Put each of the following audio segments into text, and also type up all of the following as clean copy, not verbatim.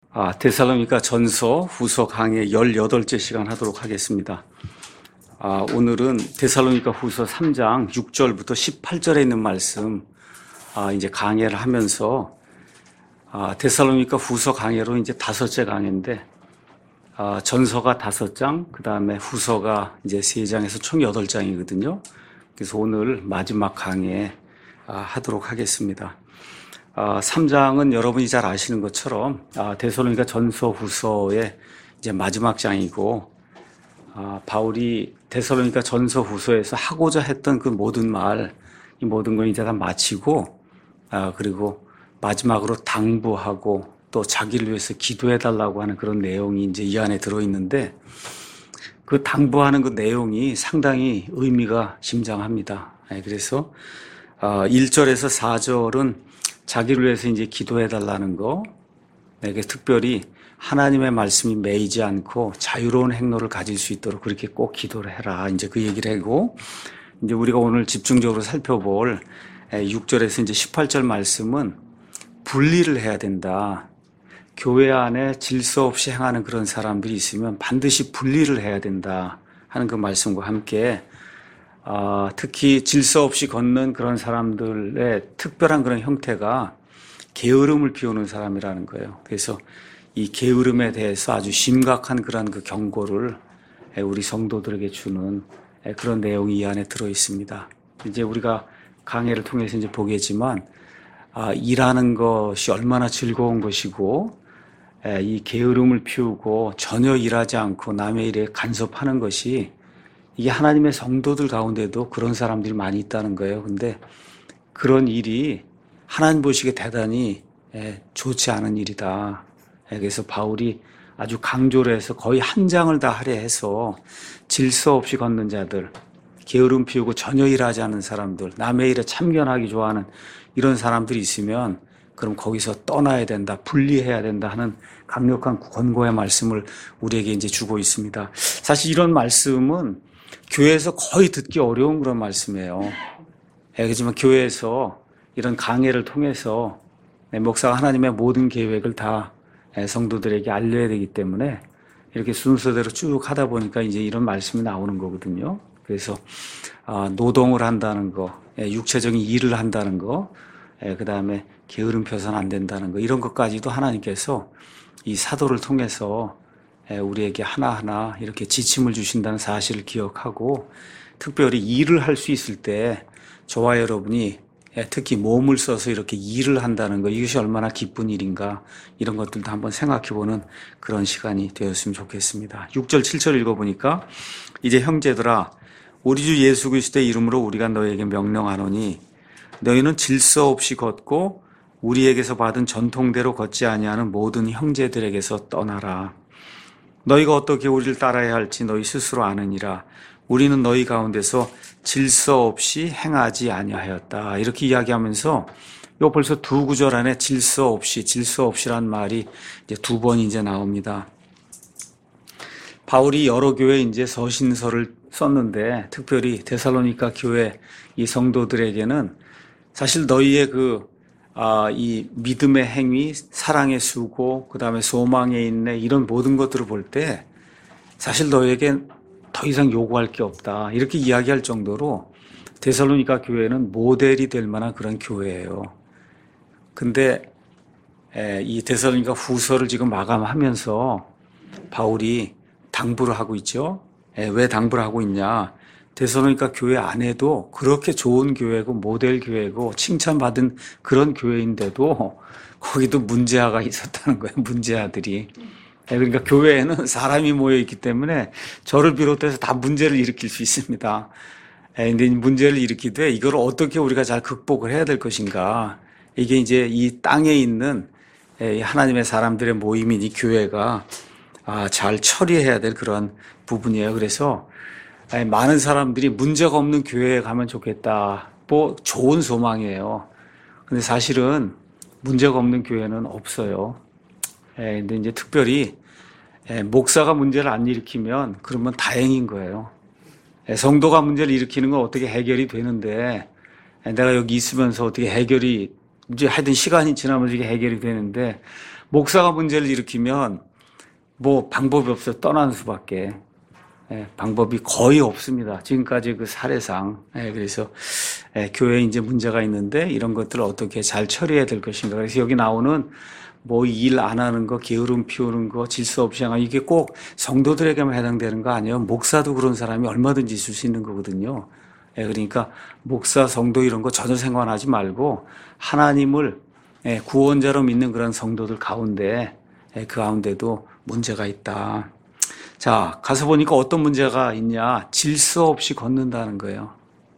데살로니가 전서 후서 강의 18째 시간 하도록 하겠습니다. 오늘은 데살로니가 후서 3장 6절부터 18절에 있는 말씀, 이제 강의를 하면서, 데살로니가 후서 강의로 이제 5째 강의인데, 전서가 5장, 그 다음에 후서가 이제 3장에서 총 8장이거든요. 그래서 오늘 마지막 강의 하도록 하겠습니다. 3장은 여러분이 잘 아시는 것처럼 데살로니가 전서 후서의 이제 마지막 장이고, 바울이 데살로니가 전서 후서에서 하고자 했던 그 모든 말, 이 모든 걸 이제 다 마치고, 그리고 마지막으로 당부하고 또 자기를 위해서 기도해 달라고 하는 그런 내용이 이제 이 안에 들어있는데, 그 당부하는 그 내용이 상당히 의미가 심장합니다. 그래서 1절에서 4절은 자기를 위해서 이제 기도해 달라는 거, 내게 특별히 하나님의 말씀이 매이지 않고 자유로운 행로를 가질 수 있도록 그렇게 꼭 기도를 해라. 이제 그 얘기를 하고, 이제 우리가 오늘 집중적으로 살펴볼 6절에서 이제 18절 말씀은 분리를 해야 된다. 교회 안에 질서 없이 행하는 그런 사람들이 있으면 반드시 분리를 해야 된다 하는 그 말씀과 함께, 특히 질서 없이 걷는 그런 사람들의 특별한 그런 형태가 게으름을 피우는 사람이라는 거예요. 그래서 이 게으름에 대해서 아주 심각한 그런 그 경고를 우리 성도들에게 주는 그런 내용이 이 안에 들어 있습니다. 이제 우리가 강해를 통해서 이제 보겠지만, 일하는 것이 얼마나 즐거운 것이고, 이 게으름을 피우고 전혀 일하지 않고 남의 일에 간섭하는 것이, 이게 하나님의 성도들 가운데도 그런 사람들이 많이 있다는 거예요. 근데 그런 일이 하나님 보시기에 대단히 좋지 않은 일이다. 그래서 바울이 아주 강조를 해서 거의 한 장을 다 할애해서 질서 없이 걷는 자들, 게으름 피우고 전혀 일하지 않는 사람들, 남의 일에 참견하기 좋아하는 이런 사람들이 있으면 그럼 거기서 떠나야 된다, 분리해야 된다 하는 강력한 권고의 말씀을 우리에게 이제 주고 있습니다. 사실 이런 말씀은 교회에서 거의 듣기 어려운 그런 말씀이에요. 그렇지만 교회에서 이런 강해를 통해서 목사가 하나님의 모든 계획을 다 성도들에게 알려야 되기 때문에 이렇게 순서대로 쭉 하다 보니까 이제 이런 말씀이 나오는 거거든요. 그래서 노동을 한다는 거, 육체적인 일을 한다는 거, 그 다음에 게으름 펴서는 안 된다는 거, 이런 것까지도 하나님께서 이 사도를 통해서 우리에게 하나하나 이렇게 지침을 주신다는 사실을 기억하고, 특별히 일을 할 수 있을 때 저와 여러분이 특히 몸을 써서 이렇게 일을 한다는 거, 이것이 얼마나 기쁜 일인가, 이런 것들도 한번 생각해보는 그런 시간이 되었으면 좋겠습니다. 6절 7절 읽어보니까, 이제 형제들아, 우리 주 예수 그리스도의 이름으로 우리가 너에게 명령하노니 너희는 질서 없이 걷고 우리에게서 받은 전통대로 걷지 아니하는 모든 형제들에게서 떠나라. 너희가 어떻게 우리를 따라야 할지 너희 스스로 아느니라. 우리는 너희 가운데서 질서 없이 행하지 아니하였다. 이렇게 이야기하면서 요 벌써 두 구절 안에 질서 없이란 말이 이제 2번 이제 나옵니다. 바울이 여러 교회에 이제 서신서를 썼는데, 특별히 데살로니가 교회 이 성도들에게는 사실 너희의 이 믿음의 행위, 사랑의 수고, 그 다음에 소망의 인내, 이런 모든 것들을 볼 때 사실 너희에게 더 이상 요구할 게 없다, 이렇게 이야기할 정도로 데살로니가 교회는 모델이 될 만한 그런 교회예요. 근데 이 데살로니가 후서를 지금 마감하면서 바울이 당부를 하고 있죠. 왜 당부를 하고 있냐? 데살로니가 교회 안에도 그렇게 좋은 교회고 모델 교회고 칭찬받은 그런 교회인데도 거기도 문제아가 있었다는 거예요. 문제아들이. 그러니까 교회에는 사람이 모여있기 때문에 저를 비롯해서 다 문제를 일으킬 수 있습니다. 근데 문제를 일으키되 이걸 어떻게 우리가 잘 극복을 해야 될 것인가. 이게 이제 이 땅에 있는 하나님의 사람들의 모임인 이 교회가 잘 처리해야 될 그런 부분이에요. 그래서 많은 사람들이 문제가 없는 교회에 가면 좋겠다, 뭐 좋은 소망이에요. 근데 사실은 문제가 없는 교회는 없어요. 근데 이제 특별히 목사가 문제를 안 일으키면 그러면 다행인 거예요. 성도가 문제를 일으키는 건 어떻게 해결이 되는데, 내가 여기 있으면서 어떻게 해결이, 이제 하여튼 시간이 지나면서 이게 해결이 되는데, 목사가 문제를 일으키면 뭐 방법이 없어요. 떠나는 수밖에. 방법이 거의 없습니다. 지금까지 그 사례상. 그래서 교회에 이제 문제가 있는데 이런 것들을 어떻게 잘 처리해야 될 것인가. 그래서 여기 나오는 뭐 일 안 하는 거, 게으름 피우는 거, 질서 없이 행하는 이게 꼭 성도들에게만 해당되는 거 아니에요. 목사도 그런 사람이 얼마든지 있을 수 있는 거거든요. 그러니까 목사, 성도 이런 거 전혀 생각하지 말고 하나님을 구원자로 믿는 그런 성도들 가운데 그 가운데도 문제가 있다. 자, 가서 보니까 어떤 문제가 있냐. 질서 없이 걷는다는 거예요.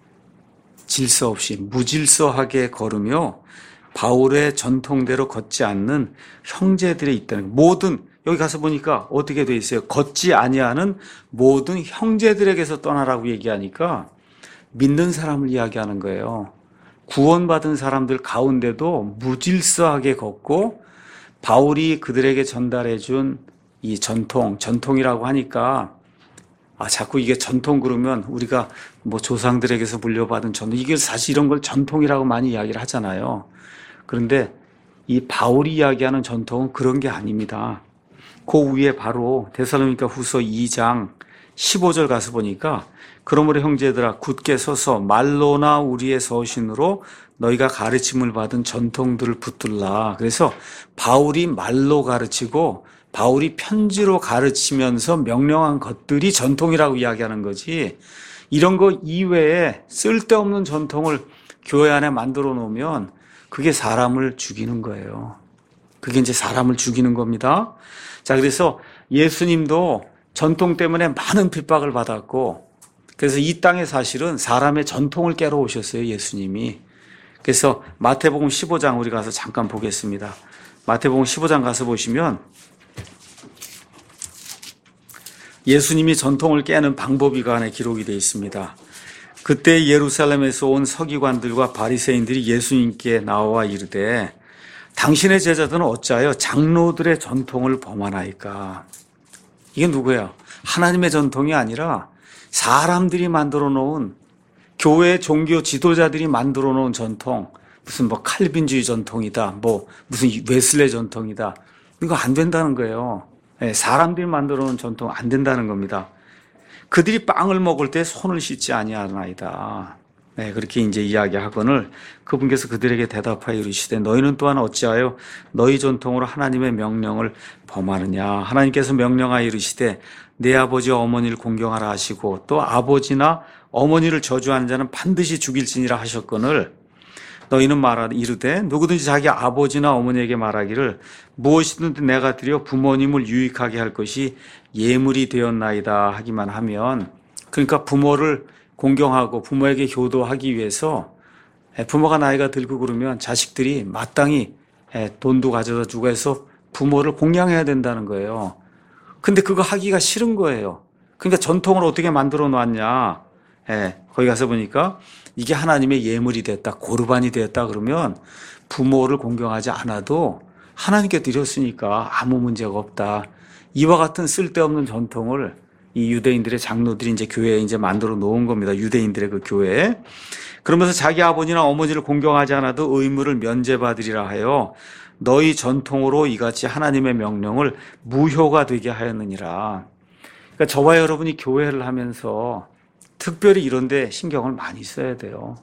질서 없이 무질서하게 걸으며 바울의 전통대로 걷지 않는 형제들이 있다는 거예요. 모든 여기 가서 보니까 어떻게 돼 있어요? 걷지 아니하는 모든 형제들에게서 떠나라고 얘기하니까 믿는 사람을 이야기하는 거예요. 구원받은 사람들 가운데도 무질서하게 걷고 바울이 그들에게 전달해 준 이 전통이라고 하니까 자꾸 이게 전통 그러면 우리가 뭐 조상들에게서 물려받은 전통, 이게 사실 이런 걸 전통이라고 많이 이야기를 하잖아요. 그런데 이 바울이 이야기하는 전통은 그런 게 아닙니다. 그 위에 바로 데살로니가 후서 2장 15절 가서 보니까 그러므로 형제들아 굳게 서서 말로나 우리의 서신으로 너희가 가르침을 받은 전통들을 붙들라. 그래서 바울이 말로 가르치고 바울이 편지로 가르치면서 명령한 것들이 전통이라고 이야기하는 거지, 이런 거 이외에 쓸데없는 전통을 교회 안에 만들어 놓으면 그게 사람을 죽이는 거예요. 그게 이제 사람을 죽이는 겁니다. 자, 그래서 예수님도 전통 때문에 많은 핍박을 받았고, 그래서 이 땅에 사실은 사람의 전통을 깨러 오셨어요, 예수님이. 그래서 마태복음 15장 우리 가서 잠깐 보겠습니다. 마태복음 15장 가서 보시면 예수님이 전통을 깨는 방법이 그 안에 기록이 되어 있습니다. 그때 예루살렘에서 온 서기관들과 바리새인들이 예수님께 나와 이르되 당신의 제자들은 어찌하여 장로들의 전통을 범하나이까. 이게 누구예요? 하나님의 전통이 아니라 사람들이 만들어 놓은, 교회 종교 지도자들이 만들어 놓은 전통, 무슨 뭐 칼빈주의 전통이다, 뭐 무슨 웨슬레 전통이다, 이거 안 된다는 거예요. 사람들이 만들어 놓은 전통 안 된다는 겁니다. 그들이 빵을 먹을 때 손을 씻지 아니하나이다. 그렇게 이제 이야기하거늘 그분께서 그들에게 대답하여 이르시되 너희는 또한 어찌하여 너희 전통으로 하나님의 명령을 범하느냐. 하나님께서 명령하여 이르시되 내 아버지와 어머니를 공경하라 하시고 또 아버지나 어머니를 저주하는 자는 반드시 죽일지니라 하셨거늘 너희는 이르되 누구든지 자기 아버지나 어머니에게 말하기를 무엇이든지 내가 드려 부모님을 유익하게 할 것이 예물이 되었나이다 하기만 하면, 그러니까 부모를 공경하고 부모에게 효도하기 위해서 부모가 나이가 들고 그러면 자식들이 마땅히 돈도 가져다 주고 해서 부모를 공양해야 된다는 거예요. 근데 그거 하기가 싫은 거예요. 그러니까 전통을 어떻게 만들어 놨냐. 거기 가서 보니까 이게 하나님의 예물이 됐다, 고르반이 되었다 그러면 부모를 공경하지 않아도 하나님께 드렸으니까 아무 문제가 없다. 이와 같은 쓸데없는 전통을 이 유대인들의 장로들이 이제 교회에 이제 만들어 놓은 겁니다. 유대인들의 그 교회에. 그러면서 자기 아버지나 어머니를 공경하지 않아도 의무를 면제받으리라 하여 너희 전통으로 이같이 하나님의 명령을 무효가 되게 하였느니라. 그러니까 저와 여러분이 교회를 하면서 특별히 이런 데 신경을 많이 써야 돼요.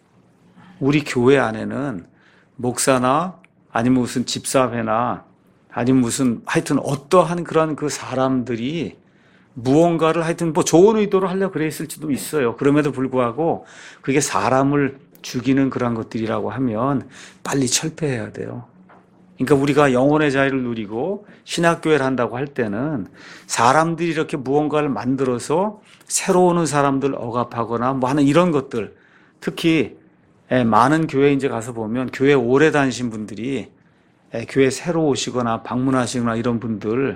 우리 교회 안에는 목사나 아니면 무슨 집사회나 아니면 무슨 하여튼 어떠한 그런 그 사람들이 무언가를 하여튼 뭐 좋은 의도로 하려고 그랬을지도 있어요. 그럼에도 불구하고 그게 사람을 죽이는 그런 것들이라고 하면 빨리 철폐해야 돼요. 그러니까 우리가 영혼의 자유를 누리고 신학교회를 한다고 할 때는 사람들이 이렇게 무언가를 만들어서 새로 오는 사람들 억압하거나 뭐 하는 이런 것들, 특히 많은 교회 이제 가서 보면 교회 오래 다니신 분들이 교회 새로 오시거나 방문하시거나 이런 분들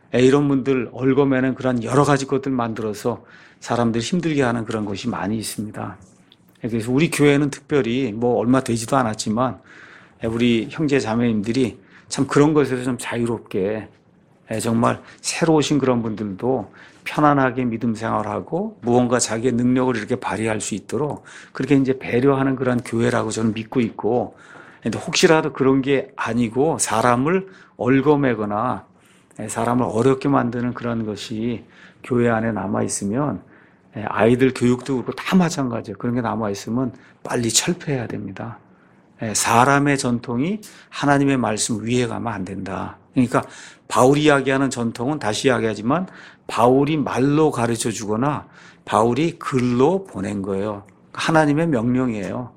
얼거매는 그런 여러 가지 것들 만들어서 사람들 힘들게 하는 그런 것이 많이 있습니다. 그래서 우리 교회는 특별히 뭐 얼마 되지도 않았지만 우리 형제 자매님들이 참 그런 것에서 좀 자유롭게 정말 새로 오신 그런 분들도 편안하게 믿음 생활하고 무언가 자기의 능력을 이렇게 발휘할 수 있도록 그렇게 이제 배려하는 그런 교회라고 저는 믿고 있고, 근데 혹시라도 그런 게 아니고 사람을 얽어매거나 사람을 어렵게 만드는 그런 것이 교회 안에 남아있으면 아이들 교육도 그렇고 다 마찬가지예요. 그런 게 남아있으면 빨리 철폐해야 됩니다. 사람의 전통이 하나님의 말씀 위에 가면 안 된다. 그러니까 바울이 이야기하는 전통은 다시 이야기하지만 바울이 말로 가르쳐 주거나 바울이 글로 보낸 거예요. 하나님의 명령이에요.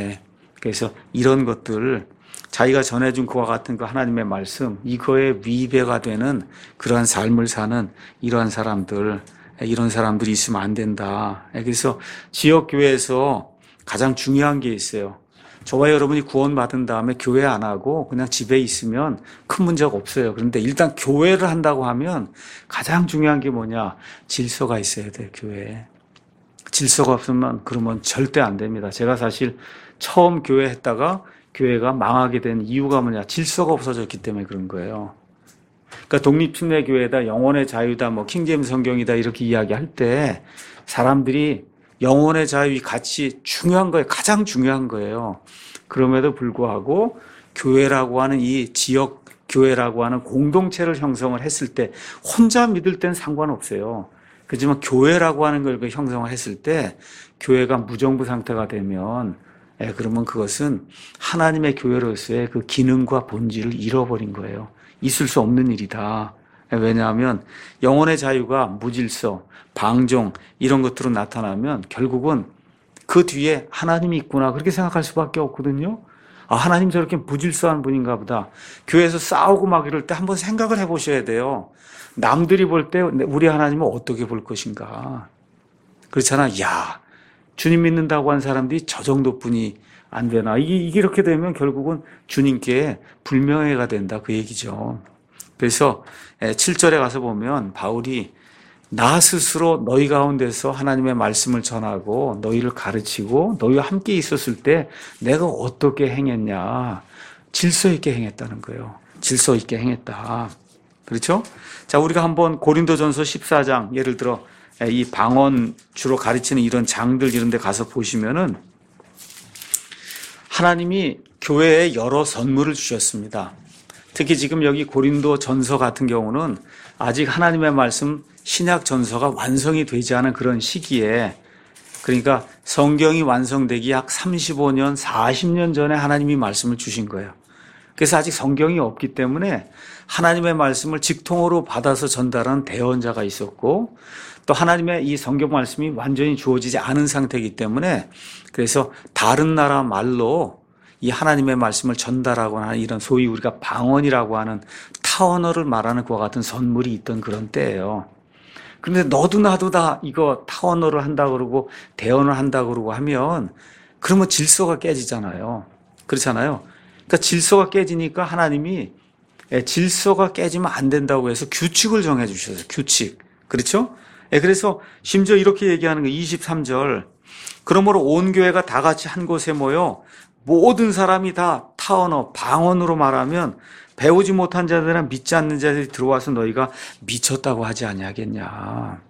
그래서 이런 것들 자기가 전해준 그와 같은 그 하나님의 말씀 이거에 위배가 되는 그러한 삶을 사는 이러한 사람들 이런 사람들이 있으면 안 된다. 그래서 지역교회에서 가장 중요한 게 있어요. 저와 여러분이 구원받은 다음에 교회 안 하고 그냥 집에 있으면 큰 문제가 없어요. 그런데 일단 교회를 한다고 하면 가장 중요한 게 뭐냐? 질서가 있어야 돼요, 교회에. 질서가 없으면 그러면 절대 안 됩니다. 제가 사실 처음 교회 했다가 교회가 망하게 된 이유가 뭐냐? 질서가 없어졌기 때문에 그런 거예요. 그러니까 독립침례교회다, 영혼의 자유다, 뭐 킹제임스 성경이다 이렇게 이야기할 때 사람들이 영혼의 자유이 같이 중요한 거예요. 가장 중요한 거예요. 그럼에도 불구하고 교회라고 하는 이 지역 교회라고 하는 공동체를 형성을 했을 때 혼자 믿을 땐 상관없어요. 그렇지만 교회라고 하는 걸 형성을 했을 때 교회가 무정부 상태가 되면 그러면 그것은 하나님의 교회로서의 그 기능과 본질을 잃어버린 거예요. 있을 수 없는 일이다. 왜냐하면 영혼의 자유가 무질서, 방종 이런 것들로 나타나면 결국은 그 뒤에 하나님이 있구나 그렇게 생각할 수밖에 없거든요. 아, 하나님 저렇게 무질서한 분인가 보다. 교회에서 싸우고 막 이럴 때 한번 생각을 해보셔야 돼요. 남들이 볼 때 우리 하나님은 어떻게 볼 것인가. 그렇잖아. 야, 주님 믿는다고 한 사람들이 저 정도뿐이 안 되나. 이게 이렇게 되면 결국은 주님께 불명예가 된다 그 얘기죠. 그래서 7절에 가서 보면 바울이 나 스스로 너희 가운데서 하나님의 말씀을 전하고 너희를 가르치고 너희와 함께 있었을 때 내가 어떻게 행했냐. 질서 있게 행했다는 거예요. 질서 있게 행했다. 그렇죠? 자, 우리가 한번 고린도전서 14장 예를 들어 이 방언 주로 가르치는 이런 장들 이런 데 가서 보시면은 하나님이 교회에 여러 선물을 주셨습니다. 특히 지금 여기 고린도 전서 같은 경우는 아직 하나님의 말씀 신약 전서가 완성이 되지 않은 그런 시기에 그러니까 성경이 완성되기 약 35년, 40년 전에 하나님이 말씀을 주신 거예요. 그래서 아직 성경이 없기 때문에 하나님의 말씀을 직통으로 받아서 전달하는 대언자가 있었고 또 하나님의 이 성경 말씀이 완전히 주어지지 않은 상태이기 때문에 그래서 다른 나라 말로 이 하나님의 말씀을 전달하거나 하는 이런 소위 우리가 방언이라고 하는 타언어를 말하는 그와 같은 선물이 있던 그런 때예요. 그런데 너도 나도 다 이거 타언어를 한다 그러고 대언을 한다 그러고 하면 그러면 질서가 깨지잖아요. 그렇잖아요. 그러니까 질서가 깨지니까 하나님이 질서가 깨지면 안 된다고 해서 규칙을 정해 주셨어요. 규칙. 그렇죠? 그래서 심지어 이렇게 얘기하는 거 23절. 그러므로 온 교회가 다 같이 한 곳에 모여 모든 사람이 다 타언어, 방언으로 말하면 배우지 못한 자들이나 믿지 않는 자들이 들어와서 너희가 미쳤다고 하지 아니하겠냐.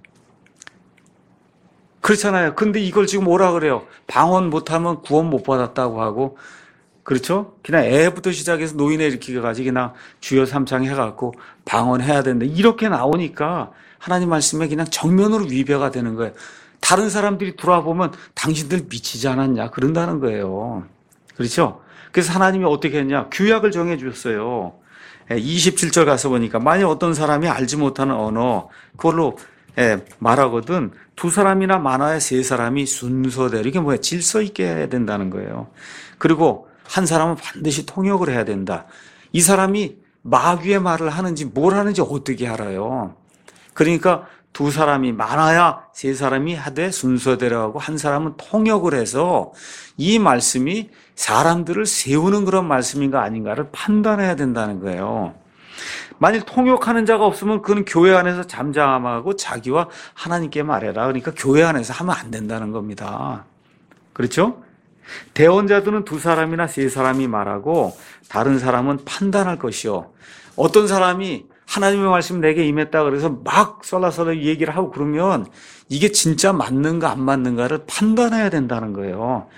그렇잖아요. 근데 이걸 지금 뭐라 그래요? 방언 못하면 구원 못 받았다고 하고 그렇죠? 그냥 애부터 시작해서 노인에 일으키게 가지고 그냥 주여 삼창 해갖고 방언해야 된다. 이렇게 나오니까 하나님 말씀에 그냥 정면으로 위배가 되는 거예요. 다른 사람들이 돌아보면 당신들 미치지 않았냐 그런다는 거예요. 그렇죠? 그래서 하나님이 어떻게 했냐? 규약을 정해 주셨어요. 27절 가서 보니까 만약 어떤 사람이 알지 못하는 언어 그걸로 말하거든 두 사람이나 많아야 세 사람이 순서대로 이게 뭐야? 질서 있게 해야 된다는 거예요. 그리고 한 사람은 반드시 통역을 해야 된다. 이 사람이 마귀의 말을 하는지 뭘 하는지 어떻게 알아요? 그러니까 두 사람이 많아야 세 사람이 하되 순서대로 하고 한 사람은 통역을 해서 이 말씀이 사람들을 세우는 그런 말씀인가 아닌가를 판단해야 된다는 거예요. 만일 통역하는 자가 없으면 그는 교회 안에서 잠잠하고 자기와 하나님께 말해라. 그러니까 교회 안에서 하면 안 된다는 겁니다. 그렇죠? 대언자들은 두 사람이나 세 사람이 말하고 다른 사람은 판단할 것이요. 어떤 사람이 하나님의 말씀 내게 임했다 그래서 막 썰라썰라 얘기를 하고 그러면 이게 진짜 맞는가 안 맞는가를 판단해야 된다는 거예요.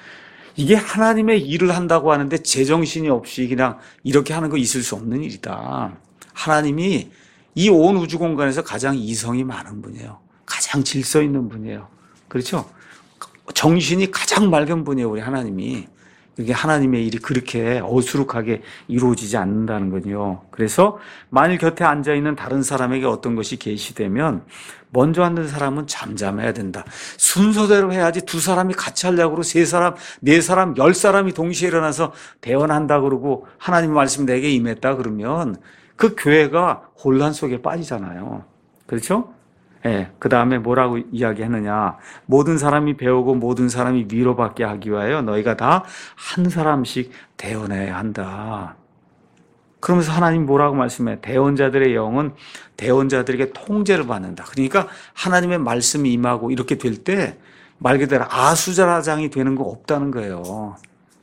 이게 하나님의 일을 한다고 하는데 제정신이 없이 그냥 이렇게 하는 거 있을 수 없는 일이다. 하나님이 이 온 우주 공간에서 가장 이성이 많은 분이에요. 가장 질서 있는 분이에요. 그렇죠? 정신이 가장 맑은 분이에요, 우리 하나님이. 이게 하나님의 일이 그렇게 어수룩하게 이루어지지 않는다는 거죠. 그래서 만일 곁에 앉아있는 다른 사람에게 어떤 것이 계시되면 먼저 앉는 사람은 잠잠해야 된다. 순서대로 해야지 두 사람이 같이 하려고 그러고 세 사람, 네 사람, 10사람이 동시에 일어나서 대언한다 그러고 하나님 말씀 내게 임했다 그러면 그 교회가 혼란 속에 빠지잖아요. 그렇죠? 예, 그 다음에 뭐라고 이야기했느냐. 모든 사람이 배우고 모든 사람이 위로받게 하기 위하여 너희가 다 한 사람씩 대언해야 한다. 그러면서 하나님 뭐라고 말씀해? 대언자들의 영은 대언자들에게 통제를 받는다. 그러니까 하나님의 말씀이 임하고 이렇게 될 때 말 그대로 아수라장이 되는 거 없다는 거예요.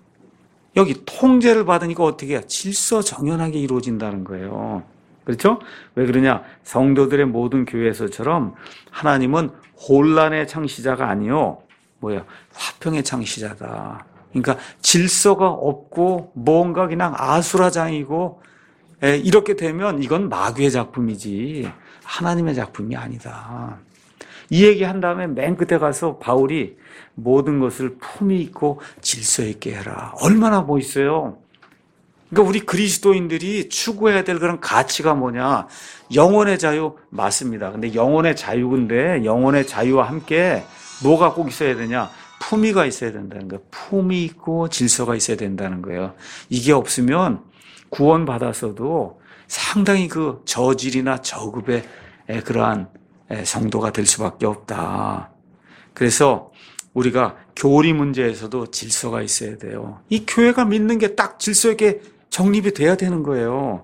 여기 통제를 받으니까 어떻게 해요? 질서정연하게 이루어진다는 거예요. 그렇죠? 왜 그러냐? 성도들의 모든 교회에서처럼 하나님은 혼란의 창시자가 아니요. 화평의 창시자다. 그러니까 질서가 없고 뭔가 그냥 아수라장이고 이렇게 되면 이건 마귀의 작품이지 하나님의 작품이 아니다. 이 얘기 한 다음에 맨 끝에 가서 바울이 모든 것을 품위 있고 질서 있게 해라. 얼마나 멋있어요. 그러니까 우리 그리스도인들이 추구해야 될 그런 가치가 뭐냐? 영혼의 자유 맞습니다. 근데 영혼의 자유인데 영혼의 자유와 함께 뭐가 꼭 있어야 되냐? 품위가 있어야 된다는 거예요. 품위 있고 질서가 있어야 된다는 거예요. 이게 없으면 구원받았어도 상당히 그 저질이나 저급의 그러한 성도가 될 수밖에 없다. 그래서 우리가 교리 문제에서도 질서가 있어야 돼요. 이 교회가 믿는 게 딱 질서 있게 정립이 돼야 되는 거예요.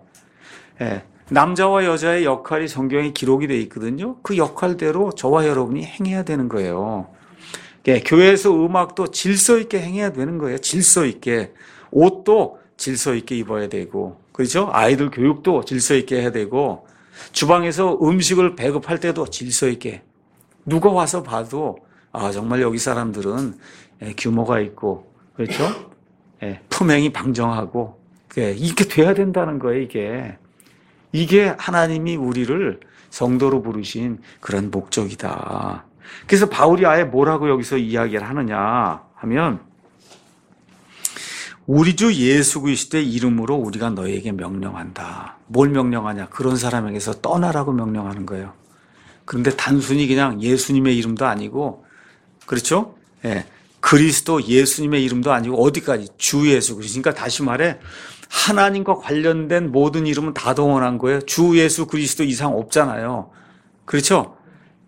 남자와 여자의 역할이 성경에 기록이 되어 있거든요. 그 역할대로 저와 여러분이 행해야 되는 거예요. 교회에서 음악도 질서 있게 행해야 되는 거예요. 질서 있게. 옷도 질서 있게 입어야 되고, 그렇죠? 아이들 교육도 질서 있게 해야 되고, 주방에서 음식을 배급할 때도 질서 있게. 누가 와서 봐도 정말 여기 사람들은 규모가 있고, 그렇죠? 품행이 방정하고, 이렇게 돼야 된다는 거예요, 이게. 이게 하나님이 우리를 성도로 부르신 그런 목적이다. 그래서 바울이 아예 뭐라고 여기서 이야기를 하느냐 하면, 우리 주 예수 그리스도의 이름으로 우리가 너희에게 명령한다. 뭘 명령하냐? 그런 사람에게서 떠나라고 명령하는 거예요. 그런데 단순히 그냥 예수님의 이름도 아니고, 그렇죠? 그리스도 예수님의 이름도 아니고 어디까지? 주 예수 그리스도. 그러니까 다시 말해 하나님과 관련된 모든 이름은 다 동원한 거예요. 주 예수 그리스도 이상 없잖아요. 그렇죠?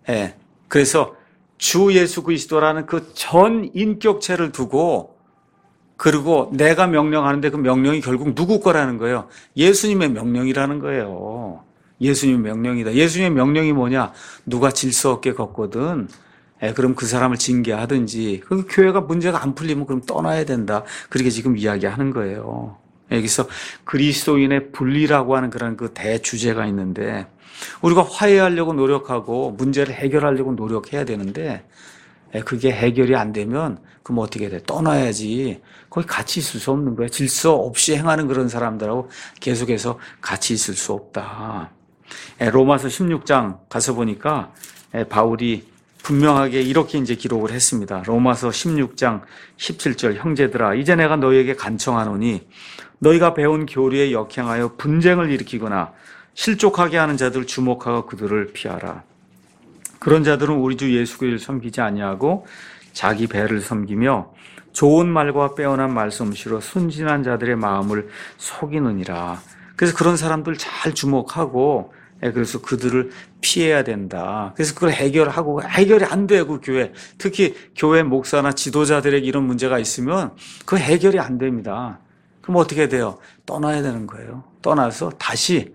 그래서 주 예수 그리스도라는 그 전 인격체를 두고 그리고 내가 명령하는데 그 명령이 결국 누구 거라는 거예요? 예수님의 명령이라는 거예요. 예수님의 명령이다. 예수님의 명령이 뭐냐? 누가 질서 없게 걷거든. 그럼 그 사람을 징계하든지. 그 교회가 문제가 안 풀리면 그럼 떠나야 된다. 그렇게 지금 이야기하는 거예요. 여기서 그리스도인의 분리라고 하는 그런 그 대주제가 있는데 우리가 화해하려고 노력하고 문제를 해결하려고 노력해야 되는데 그게 해결이 안 되면 그럼 어떻게 돼? 떠나야지. 거기 같이 있을 수 없는 거야. 질서 없이 행하는 그런 사람들하고 계속해서 같이 있을 수 없다. 로마서 16장 가서 보니까 바울이 분명하게 이렇게 이제 기록을 했습니다. 로마서 16장 17절 형제들아 이제 내가 너희에게 간청하노니 너희가 배운 교리에 역행하여 분쟁을 일으키거나 실족하게 하는 자들 주목하고 그들을 피하라. 그런 자들은 우리 주 예수 그리스도를 섬기지 아니하고 자기 배를 섬기며 좋은 말과 빼어난 말솜씨로 순진한 자들의 마음을 속이느니라. 그래서 그런 사람들 잘 주목하고 그래서 그들을 피해야 된다. 그래서 그걸 해결하고 해결이 안 돼요, 그 교회. 특히 교회 목사나 지도자들에게 이런 문제가 있으면 그 해결이 안 됩니다. 그럼 어떻게 돼요? 떠나야 되는 거예요. 떠나서 다시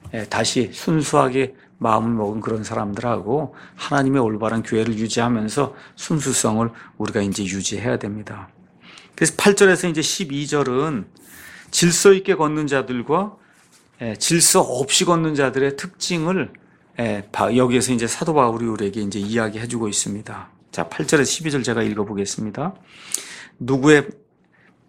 순수하게 마음을 먹은 그런 사람들하고 하나님의 올바른 교회를 유지하면서 순수성을 우리가 이제 유지해야 됩니다. 그래서 8절에서 이제 12절은 질서 있게 걷는 자들과 질서 없이 걷는 자들의 특징을 여기에서 이제 사도 바울이 우리에게 이제 이야기해 주고 있습니다. 자, 8절에서 12절 제가 읽어보겠습니다. 누구의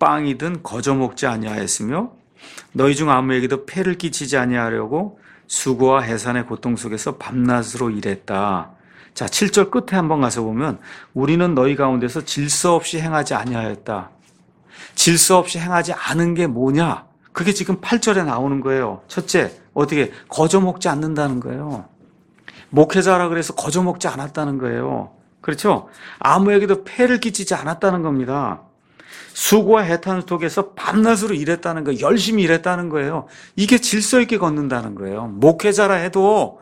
빵이든 거저 먹지 아니하였으며 너희 중 아무에게도 폐를 끼치지 아니하려고 수고와 해산의 고통 속에서 밤낮으로 일했다. 자, 7절 끝에 한번 가서 보면 우리는 너희 가운데서 질서 없이 행하지 아니하였다. 질서 없이 행하지 않은 게 뭐냐? 그게 지금 8절에 나오는 거예요. 첫째, 어떻게 거저 먹지 않는다는 거예요. 목회자라 그래서 거저 먹지 않았다는 거예요. 그렇죠? 아무에게도 폐를 끼치지 않았다는 겁니다. 수고와 해탄 속에서 밤낮으로 일했다는 거예요. 열심히 일했다는 거예요. 이게 질서 있게 걷는다는 거예요. 목회자라 해도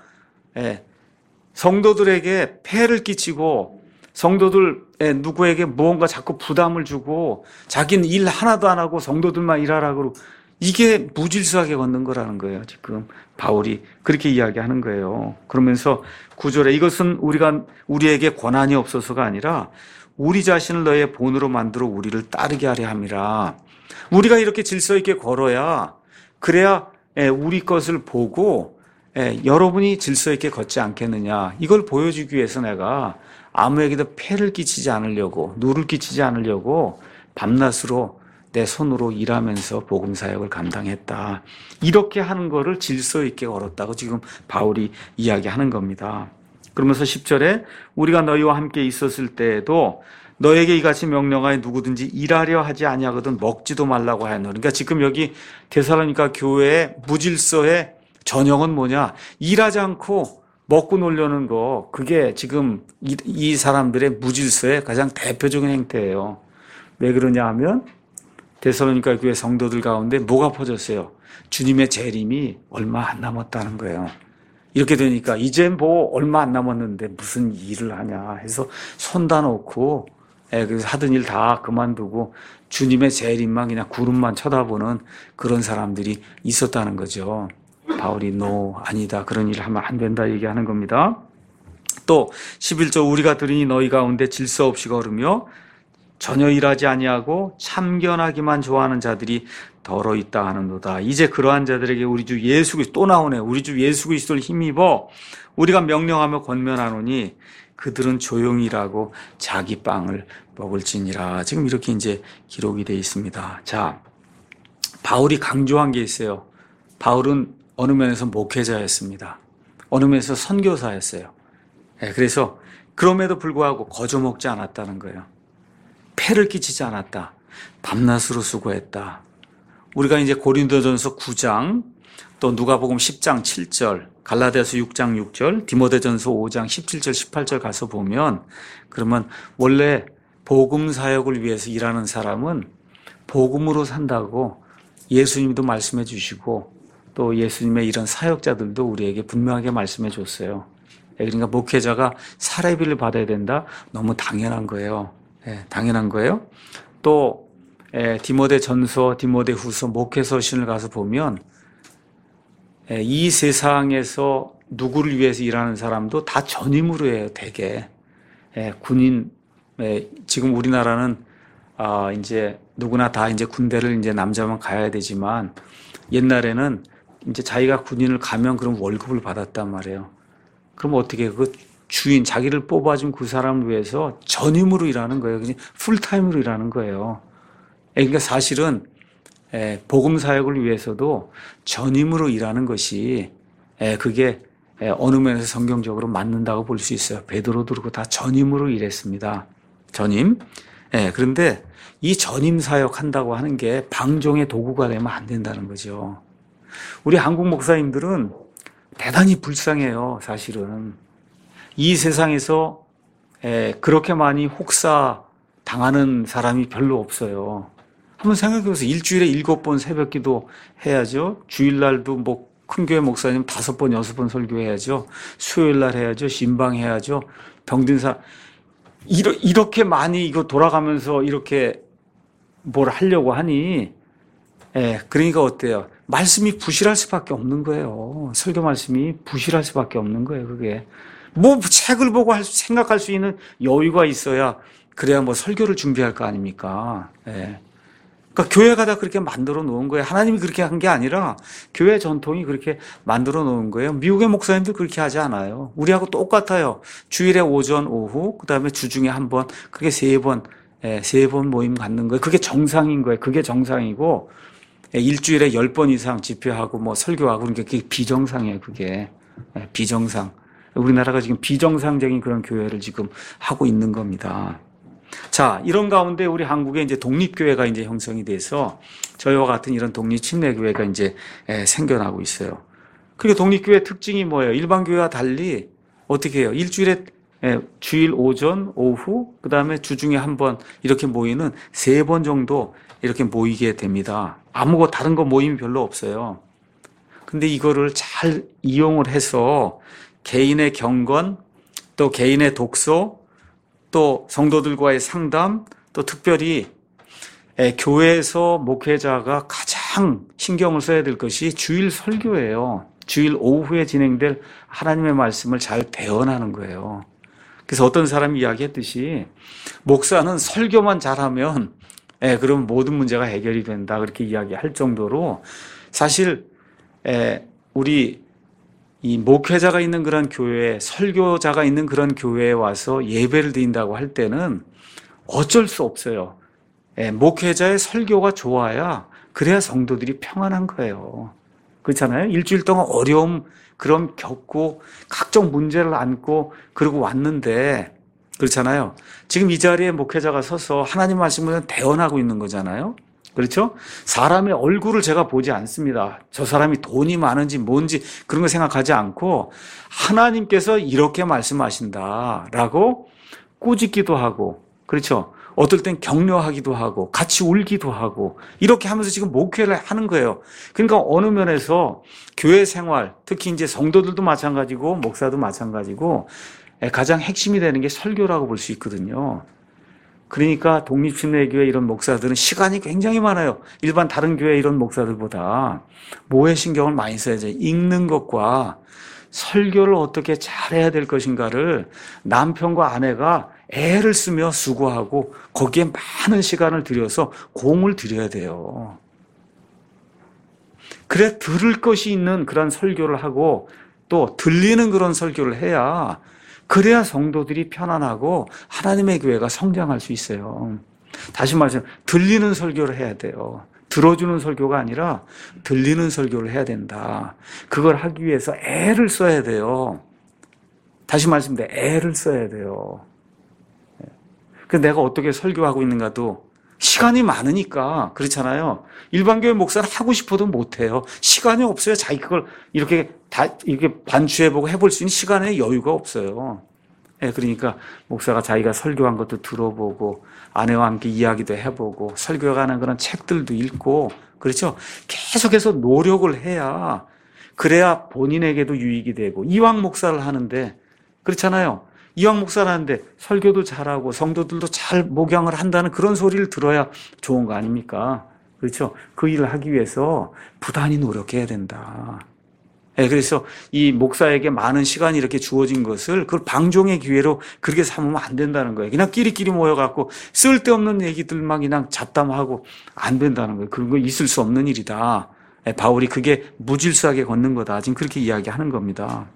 성도들에게 폐를 끼치고 성도들 누구에게 무언가 자꾸 부담을 주고 자기는 일 하나도 안 하고 성도들만 일하라고 그러고 이게 무질서하게 걷는 거라는 거예요. 지금 바울이 그렇게 이야기하는 거예요. 그러면서 9절에 이것은 우리에게 권한이 없어서가 아니라 우리 자신을 너의 본으로 만들어 우리를 따르게 하려 함이라. 우리가 이렇게 질서 있게 걸어야 그래야 우리 것을 보고 여러분이 질서 있게 걷지 않겠느냐. 이걸 보여주기 위해서 내가 아무에게도 폐를 끼치지 않으려고 누를 끼치지 않으려고 밤낮으로 내 손으로 일하면서 복음 사역을 감당했다. 이렇게 하는 거를 질서 있게 걸었다고 지금 바울이 이야기하는 겁니다. 그러면서 10절에 우리가 너희와 함께 있었을 때에도 너에게 이같이 명령하여 누구든지 일하려 하지 아니하거든 먹지도 말라고 하였노. 그러니까 지금 여기 데살로니가 교회의 무질서의 전형은 뭐냐? 일하지 않고 먹고 놀려는 거, 그게 지금 이 사람들의 무질서의 가장 대표적인 행태예요. 왜 그러냐 하면 데살로니가 교회 성도들 가운데 뭐가 퍼졌어요? 주님의 재림이 얼마 안 남았다는 거예요. 이렇게 되니까 이제 뭐 얼마 안 남았는데 무슨 일을 하냐 해서 손 다 놓고 그래서 하던 일 다 그만두고 주님의 재림만 그냥 구름만 쳐다보는 그런 사람들이 있었다는 거죠. 바울이 아니다. 그런 일을 하면 안 된다 얘기하는 겁니다. 또 11절 우리가 들으니 너희 가운데 질서 없이 걸으며 전혀 일하지 아니하고 참견하기만 좋아하는 자들이 더러 있다 하는도다. 이제 그러한 자들에게 우리 주 예수 그리스도 또 나오네. 우리 주 예수 그리스도를 힘입어 우리가 명령하며 권면하노니 그들은 조용히 일하고 자기 빵을 먹을지니라. 지금 이렇게 이제 기록이 되어 있습니다. 자, 바울이 강조한 게 있어요. 바울은 어느 면에서 목회자였습니다. 어느 면에서 선교사였어요. 그래서 그럼에도 불구하고 거저 먹지 않았다는 거예요. 폐를 끼치지 않았다. 밤낮으로 수고했다. 우리가 이제 고린도전서 9장, 또 누가복음 10장 7절, 갈라디아서 6장 6절, 디모데전서 5장 17절 18절 가서 보면 그러면 원래 복음 사역을 위해서 일하는 사람은 복음으로 산다고 예수님도 말씀해 주시고 또 예수님의 이런 사역자들도 우리에게 분명하게 말씀해 줬어요. 그러니까 목회자가 사례비를 받아야 된다? 너무 당연한 거예요. 당연한 거예요. 또 디모데전서, 디모데후서, 목회서신을 가서 보면 이 세상에서 누구를 위해서 일하는 사람도 다 전임으로 해요. 대개 군인 지금 우리나라는 이제 누구나 다 이제 군대를 이제 남자만 가야 되지만 옛날에는 이제 자기가 군인을 가면 그럼 월급을 받았단 말이에요. 그럼 어떻게 그 주인 자기를 뽑아준 그 사람을 위해서 전임으로 일하는 거예요. 그냥 풀타임으로 일하는 거예요. 그러니까 사실은 복음 사역을 위해서도 전임으로 일하는 것이 그게 어느 면에서 성경적으로 맞는다고 볼 수 있어요. 베드로도 그렇고 다 전임으로 일했습니다. 전임. 그런데 이 전임 사역 한다고 하는 게 방종의 도구가 되면 안 된다는 거죠. 우리 한국 목사님들은 대단히 불쌍해요. 사실은 이 세상에서 그렇게 많이 혹사 당하는 사람이 별로 없어요. 한번 생각해보세요. 일주일에 7번 새벽기도 해야죠. 주일날도 뭐 큰 교회 목사님 5번, 6번 설교해야죠. 수요일날 해야죠. 신방해야죠. 병든 사람 이렇게 많이 이거 돌아가면서 이렇게 뭘 하려고 하니 그러니까 어때요? 말씀이 부실할 수밖에 없는 거예요. 설교 말씀이 부실할 수밖에 없는 거예요. 그게 뭐 책을 보고 생각할 수 있는 여유가 있어야 그래야 뭐 설교를 준비할 거 아닙니까? 그러니까 교회가 다 그렇게 만들어 놓은 거예요. 하나님이 그렇게 한 게 아니라 교회 전통이 그렇게 만들어 놓은 거예요. 미국의 목사님들 그렇게 하지 않아요. 우리하고 똑같아요. 주일에 오전, 오후, 그 다음에 주중에 한 번, 그렇게 3번 세 번 모임 갖는 거예요. 그게 정상인 거예요. 그게 정상이고, 일주일에 10번 이상 집회하고 뭐 설교하고 그러니까 그게 비정상이에요. 그게. 비정상. 우리나라가 지금 비정상적인 그런 교회를 지금 하고 있는 겁니다. 자, 이런 가운데 우리 한국에 이제 독립교회가 이제 형성이 돼서 저희와 같은 이런 독립침례교회가 이제 생겨나고 있어요. 그리고 독립교회 특징이 뭐예요? 일반 교회와 달리 어떻게 해요? 일주일에 주일 오전, 오후, 그 다음에 주중에 한 번 이렇게 모이는 3번 정도 이렇게 모이게 됩니다. 다른 거 모임이 별로 없어요. 근데 이거를 잘 이용을 해서 개인의 경건, 또 개인의 독서, 또 성도들과의 상담, 또 특별히 교회에서 목회자가 가장 신경을 써야 될 것이 주일 설교예요. 주일 오후에 진행될 하나님의 말씀을 잘 대언하는 거예요. 그래서 어떤 사람이 이야기했듯이 목사는 설교만 잘하면 그럼 모든 문제가 해결이 된다 그렇게 이야기할 정도로 사실 우리 이 목회자가 있는 그런 교회, 설교자가 있는 그런 교회에 와서 예배를 드린다고 할 때는 어쩔 수 없어요. 목회자의 설교가 좋아야 그래야 성도들이 평안한 거예요. 그렇잖아요. 일주일 동안 어려움 그럼 겪고 각종 문제를 안고 그러고 왔는데 그렇잖아요. 지금 이 자리에 목회자가 서서 하나님 말씀을 대언하고 있는 거잖아요. 그렇죠? 사람의 얼굴을 제가 보지 않습니다. 저 사람이 돈이 많은지 뭔지 그런 거 생각하지 않고 하나님께서 이렇게 말씀하신다라고 꾸짖기도 하고 그렇죠? 어떨 땐 격려하기도 하고 같이 울기도 하고 이렇게 하면서 지금 목회를 하는 거예요. 그러니까 어느 면에서 교회 생활, 특히 이제 성도들도 마찬가지고 목사도 마찬가지고 가장 핵심이 되는 게 설교라고 볼 수 있거든요. 그러니까 독립침례교회 이런 목사들은 시간이 굉장히 많아요. 일반 다른 교회 이런 목사들보다 뭐에 신경을 많이 써야죠. 읽는 것과 설교를 어떻게 잘해야 될 것인가를 남편과 아내가 애를 쓰며 수고하고 거기에 많은 시간을 들여서 공을 들여야 돼요. 그래 들을 것이 있는 그런 설교를 하고 또 들리는 그런 설교를 해야 그래야 성도들이 편안하고 하나님의 교회가 성장할 수 있어요. 다시 말해서 들리는 설교를 해야 돼요. 들어주는 설교가 아니라 들리는 설교를 해야 된다. 그걸 하기 위해서 애를 써야 돼요. 다시 말씀드려 애를 써야 돼요. 그래서 내가 어떻게 설교하고 있는가도 시간이 많으니까 그렇잖아요. 일반 교회 목사는 하고 싶어도 못해요. 시간이 없어요. 자기 그걸 이렇게 반추해보고 해볼 수 있는 시간의 여유가 없어요. 그러니까 목사가 자기가 설교한 것도 들어보고 아내와 함께 이야기도 해보고 설교하는 그런 책들도 읽고 그렇죠. 계속해서 노력을 해야 그래야 본인에게도 유익이 되고 이왕 목사를 하는데 그렇잖아요. 이왕 목사를 하는데 설교도 잘하고 성도들도 잘 목양을 한다는 그런 소리를 들어야 좋은 거 아닙니까? 그렇죠? 그 일을 하기 위해서 부단히 노력해야 된다. 그래서 이 목사에게 많은 시간이 이렇게 주어진 것을 그걸 방종의 기회로 그렇게 삼으면 안 된다는 거예요. 그냥 끼리끼리 모여갖고 쓸데없는 얘기들만 그냥 잡담하고 안 된다는 거예요. 그런 거 있을 수 없는 일이다. 바울이 그게 무질서하게 걷는 거다. 지금 그렇게 이야기하는 겁니다.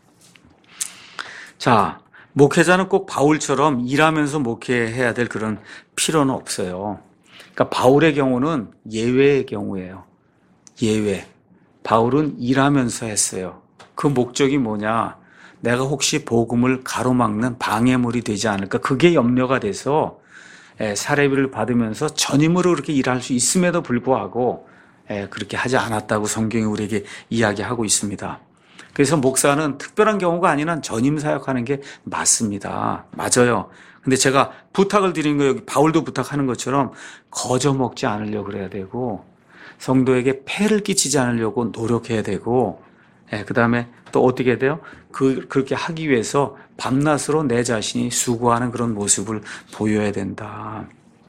자, 목회자는 꼭 바울처럼 일하면서 목회해야 될 그런 필요는 없어요. 그러니까 바울의 경우는 예외의 경우예요. 예외. 바울은 일하면서 했어요. 그 목적이 뭐냐? 내가 혹시 복음을 가로막는 방해물이 되지 않을까? 그게 염려가 돼서 사례비를 받으면서 전임으로 그렇게 일할 수 있음에도 불구하고 그렇게 하지 않았다고 성경이 우리에게 이야기하고 있습니다. 그래서 목사는 특별한 경우가 아니라 전임 사역하는 게 맞습니다. 맞아요. 근데 제가 부탁을 드린 거 여기 바울도 부탁하는 것처럼 거저 먹지 않으려고 그래야 되고 성도에게 폐를 끼치지 않으려고 노력해야 되고 그 다음에 또 어떻게 해야 돼요? 그렇게 하기 위해서 밤낮으로 내 자신이 수고하는 그런 모습을 보여야 된다.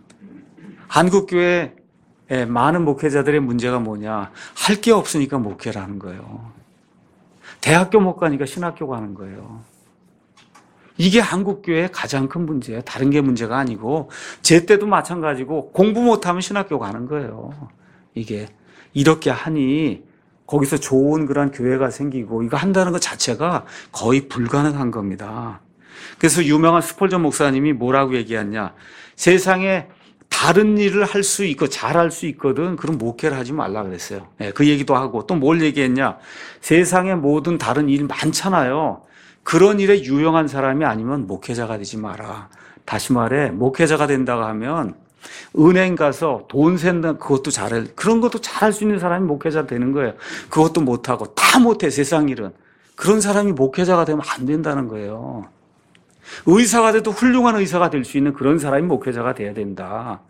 한국교회 많은 목회자들의 문제가 뭐냐? 할 게 없으니까 목회를 하는 거예요. 대학교 못 가니까 신학교 가는 거예요. 이게 한국교회의 가장 큰 문제예요. 다른 게 문제가 아니고 제 때도 마찬가지고 공부 못하면 신학교 가는 거예요. 이게 이렇게 하니 거기서 좋은 그런 교회가 생기고 이거 한다는 것 자체가 거의 불가능한 겁니다. 그래서 유명한 스펄전 목사님이 뭐라고 얘기했냐. 세상에 다른 일을 할 수 있고 잘할 수 있거든. 그럼 목회를 하지 말라 그랬어요. 그 얘기도 하고 또 뭘 얘기했냐. 세상에 모든 다른 일 많잖아요. 그런 일에 유용한 사람이 아니면 목회자가 되지 마라. 다시 말해 목회자가 된다고 하면 은행 가서 돈 센다 그것도 잘할 그런 것도 잘할 수 있는 사람이 목회자 되는 거예요. 그것도 못하고 다 못해 세상 일은. 그런 사람이 목회자가 되면 안 된다는 거예요. 의사가 돼도 훌륭한 의사가 될 수 있는 그런 사람이 목회자가 돼야 된다.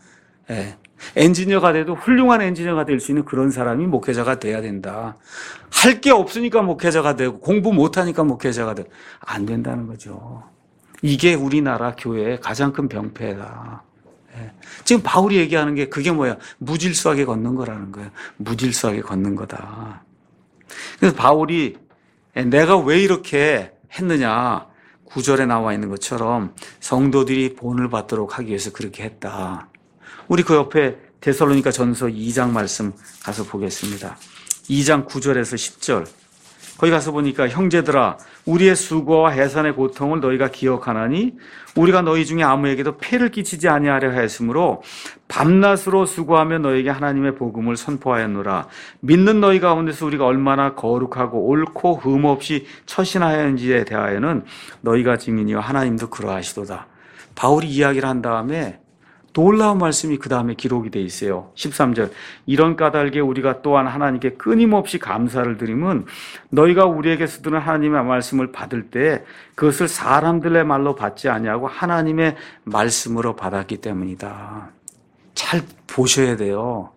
엔지니어가 돼도 훌륭한 엔지니어가 될 수 있는 그런 사람이 목회자가 돼야 된다. 할 게 없으니까 목회자가 되고 공부 못하니까 목회자가 되고 안 된다는 거죠. 이게 우리나라 교회의 가장 큰 병폐다. 지금 바울이 얘기하는 게 그게 뭐야? 무질서하게 걷는 거라는 거예요. 무질서하게 걷는 거다. 그래서 바울이 내가 왜 이렇게 했느냐. 9절에 나와 있는 것처럼 성도들이 본을 받도록 하기 위해서 그렇게 했다. 우리 그 옆에 데살로니가 전서 2장 말씀 가서 보겠습니다. 2장 9절에서 10절. 거기 가서 보니까 형제들아 우리의 수고와 해산의 고통을 너희가 기억하나니 우리가 너희 중에 아무에게도 폐를 끼치지 아니하려 하였으므로 밤낮으로 수고하며 너희에게 하나님의 복음을 선포하였노라. 믿는 너희 가운데서 우리가 얼마나 거룩하고 옳고 흠 없이 처신하였는지에 대하여는 너희가 증인이요 하나님도 그러하시도다. 바울이 이야기를 한 다음에 놀라운 말씀이 그 다음에 기록이 돼 있어요. 13절. 이런 까닭에 우리가 또한 하나님께 끊임없이 감사를 드리면 너희가 우리에게서 들은 하나님의 말씀을 받을 때 그것을 사람들의 말로 받지 아니하고 하나님의 말씀으로 받았기 때문이다. 잘 보셔야 돼요.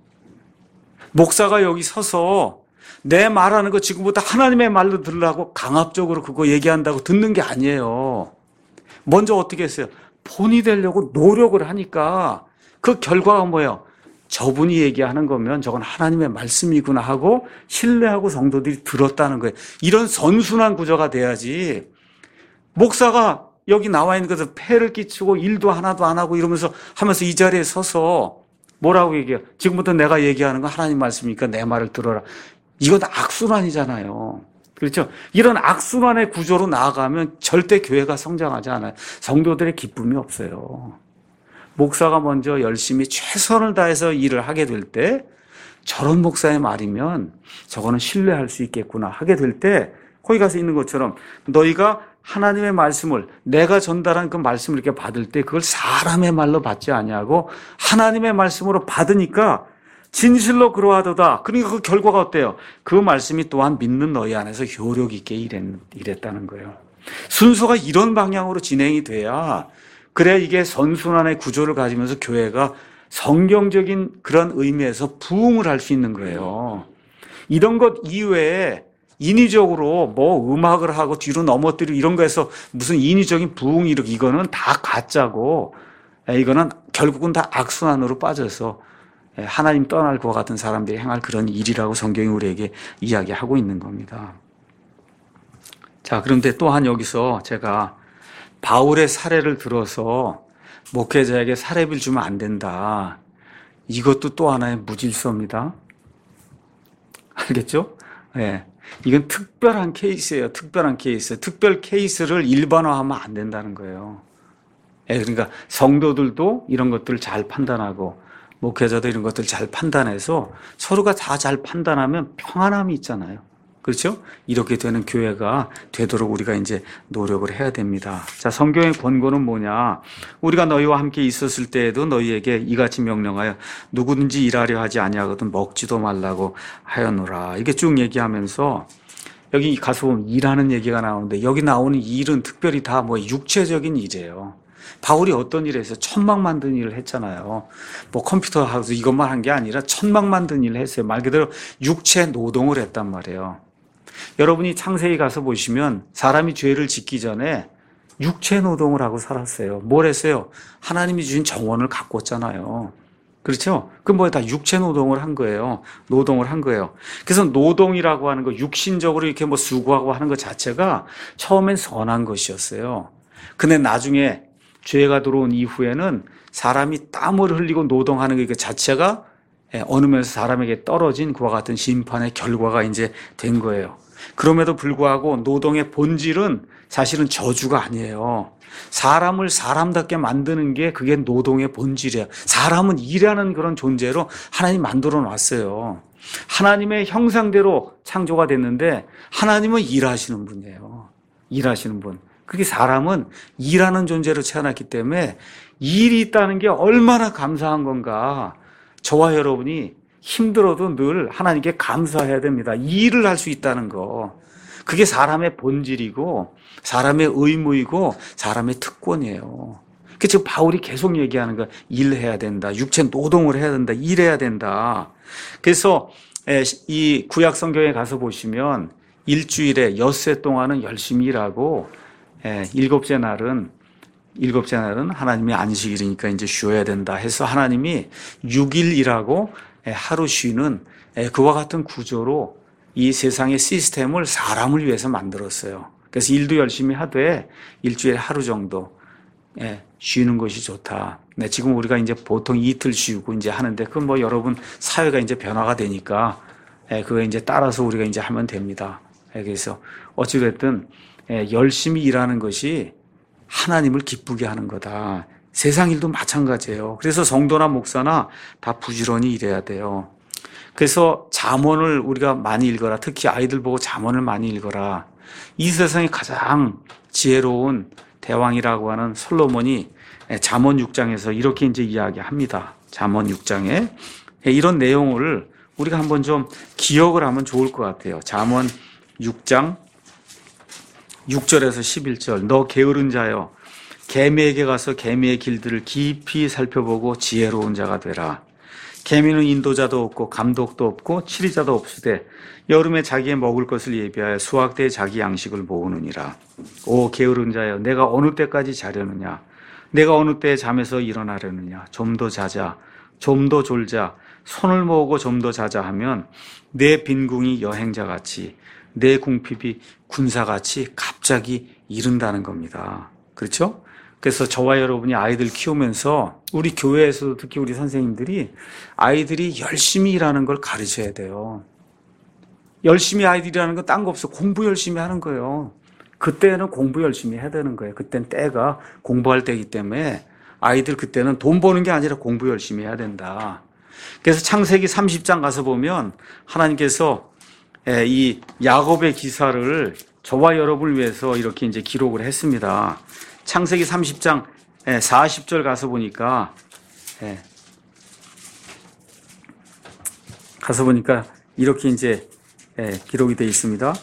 목사가 여기 서서 내 말하는 거 지금부터 하나님의 말로 들으라고 강압적으로 그거 얘기한다고 듣는 게 아니에요. 먼저 어떻게 했어요? 본이 되려고 노력을 하니까 그 결과가 뭐예요? 저분이 얘기하는 거면 저건 하나님의 말씀이구나 하고 신뢰하고 성도들이 들었다는 거예요. 이런 선순환 구조가 돼야지 목사가 여기 나와 있는 것을 폐를 끼치고 일도 하나도 안 하고 이러면서 하면서 이 자리에 서서 뭐라고 얘기해요? 지금부터 내가 얘기하는 건 하나님 말씀이니까 내 말을 들어라. 이건 악순환이잖아요. 그렇죠? 이런 악순환의 구조로 나아가면 절대 교회가 성장하지 않아요. 성도들의 기쁨이 없어요. 목사가 먼저 열심히 최선을 다해서 일을 하게 될 때 저런 목사의 말이면 저거는 신뢰할 수 있겠구나 하게 될 때 거기 가서 있는 것처럼 너희가 하나님의 말씀을 내가 전달한 그 말씀을 이렇게 받을 때 그걸 사람의 말로 받지 아니하고 하나님의 말씀으로 받으니까 진실로 그러하도다. 그러니까 그 결과가 어때요? 그 말씀이 또한 믿는 너희 안에서 효력 있게 일했다는 거예요. 순서가 이런 방향으로 진행이 돼야 그래야 이게 선순환의 구조를 가지면서 교회가 성경적인 그런 의미에서 부흥을 할 수 있는 거예요. 이런 것 이외에 인위적으로 뭐 음악을 하고 뒤로 넘어뜨리고 이런 거에서 무슨 인위적인 부흥이 이거는 다 가짜고 이거는 결국은 다 악순환으로 빠져서 하나님 떠날 것 같은 사람들이 행할 그런 일이라고 성경이 우리에게 이야기하고 있는 겁니다. 자, 그런데 또한 여기서 제가 바울의 사례를 들어서 목회자에게 사례비를 주면 안 된다. 이것도 또 하나의 무질서입니다. 알겠죠? 네. 이건 특별한 케이스예요. 특별한 케이스. 특별 케이스를 일반화하면 안 된다는 거예요. 그러니까 성도들도 이런 것들을 잘 판단하고 목회자도 이런 것들을 잘 판단해서 서로가 다 잘 판단하면 평안함이 있잖아요. 그렇죠? 이렇게 되는 교회가 되도록 우리가 이제 노력을 해야 됩니다. 자, 성경의 권고는 뭐냐? 우리가 너희와 함께 있었을 때에도 너희에게 이같이 명령하여 누구든지 일하려 하지 아니하거든 먹지도 말라고 하였노라. 이게 쭉 얘기하면서 여기 가서 보면 일하는 얘기가 나오는데 여기 나오는 일은 특별히 다 뭐 육체적인 일이에요. 바울이 어떤 일을 했어요? 천막 만드는 일을 했잖아요. 뭐 컴퓨터 하고서 이것만 한 게 아니라 천막 만드는 일을 했어요. 말 그대로 육체 노동을 했단 말이에요. 여러분이 창세기 가서 보시면 사람이 죄를 짓기 전에 육체 노동을 하고 살았어요. 뭘 했어요? 하나님이 주신 정원을 가꿨잖아요. 그렇죠? 그 뭐야 다 육체 노동을 한 거예요. 노동을 한 거예요. 그래서 노동이라고 하는 거 육신적으로 이렇게 뭐 수고하고 하는 것 자체가 처음엔 선한 것이었어요. 근데 나중에 죄가 들어온 이후에는 사람이 땀을 흘리고 노동하는 것 자체가 어느 면에서 사람에게 떨어진 그와 같은 심판의 결과가 이제 된 거예요. 그럼에도 불구하고 노동의 본질은 사실은 저주가 아니에요. 사람을 사람답게 만드는 게 그게 노동의 본질이에요. 사람은 일하는 그런 존재로 하나님 만들어 놨어요. 하나님의 형상대로 창조가 됐는데 하나님은 일하시는 분이에요. 일하시는 분. 그게 사람은 일하는 존재로 태어났기 때문에 일이 있다는 게 얼마나 감사한 건가. 저와 여러분이 힘들어도 늘 하나님께 감사해야 됩니다. 일을 할 수 있다는 거. 그게 사람의 본질이고 사람의 의무이고 사람의 특권이에요. 그 지금 바울이 계속 얘기하는 거 일해야 된다. 육체 노동을 해야 된다. 일해야 된다. 그래서 이 구약 성경에 가서 보시면 일주일에 엿새 동안은 열심히 일하고 일곱째 날은 하나님의 안식일이니까 이제 쉬어야 된다 해서 하나님이 6일 일하고 하루 쉬는 그와 같은 구조로 이 세상의 시스템을 사람을 위해서 만들었어요. 그래서 일도 열심히 하되 일주일에 하루 정도 쉬는 것이 좋다. 지금 우리가 이제 보통 이틀 쉬고 이제 하는데 그건 뭐 여러분 사회가 이제 변화가 되니까 그거 이제 따라서 우리가 이제 하면 됩니다. 그래서 어찌됐든 열심히 일하는 것이 하나님을 기쁘게 하는 거다. 세상 일도 마찬가지예요. 그래서 성도나 목사나 다 부지런히 일해야 돼요. 그래서 잠언을 우리가 많이 읽어라. 특히 아이들 보고 잠언을 많이 읽어라. 이 세상에 가장 지혜로운 대왕이라고 하는 솔로몬이 잠언 6장에서 이렇게 이제 이야기합니다. 잠언 6장에 이런 내용을 우리가 한번 좀 기억을 하면 좋을 것 같아요. 잠언 6장 6절에서 11절. 너 게으른 자여 개미에게 가서 개미의 길들을 깊이 살펴보고 지혜로운 자가 되라. 개미는 인도자도 없고 감독도 없고 치리자도 없으되 여름에 자기의 먹을 것을 예비하여 수확 때에 자기 양식을 모으느니라. 오 게으른 자여 내가 어느 때까지 자려느냐. 내가 어느 때에 잠에서 일어나려느냐. 좀 더 자자. 좀 더 졸자. 손을 모으고 좀 더 자자 하면 내 빈궁이 여행자같이 내 궁핍이 군사같이 갑자기 이른다는 겁니다. 그렇죠? 그래서 저와 여러분이 아이들 키우면서 우리 교회에서도 특히 우리 선생님들이 아이들이 열심히 일하는 걸 가르쳐야 돼요. 열심히 아이들이 하는 건 딴 거 없어. 공부 열심히 하는 거예요. 그때는 공부 열심히 해야 되는 거예요. 그때는 때가 공부할 때이기 때문에 아이들 그때는 돈 버는 게 아니라 공부 열심히 해야 된다. 그래서 창세기 30장 가서 보면 하나님께서 이 야곱의 기사를 저와 여러분을 위해서 이렇게 이제 기록을 했습니다. 창세기 30장 40절 가서 보니까 이렇게 이제 기록이 되어 있습니다.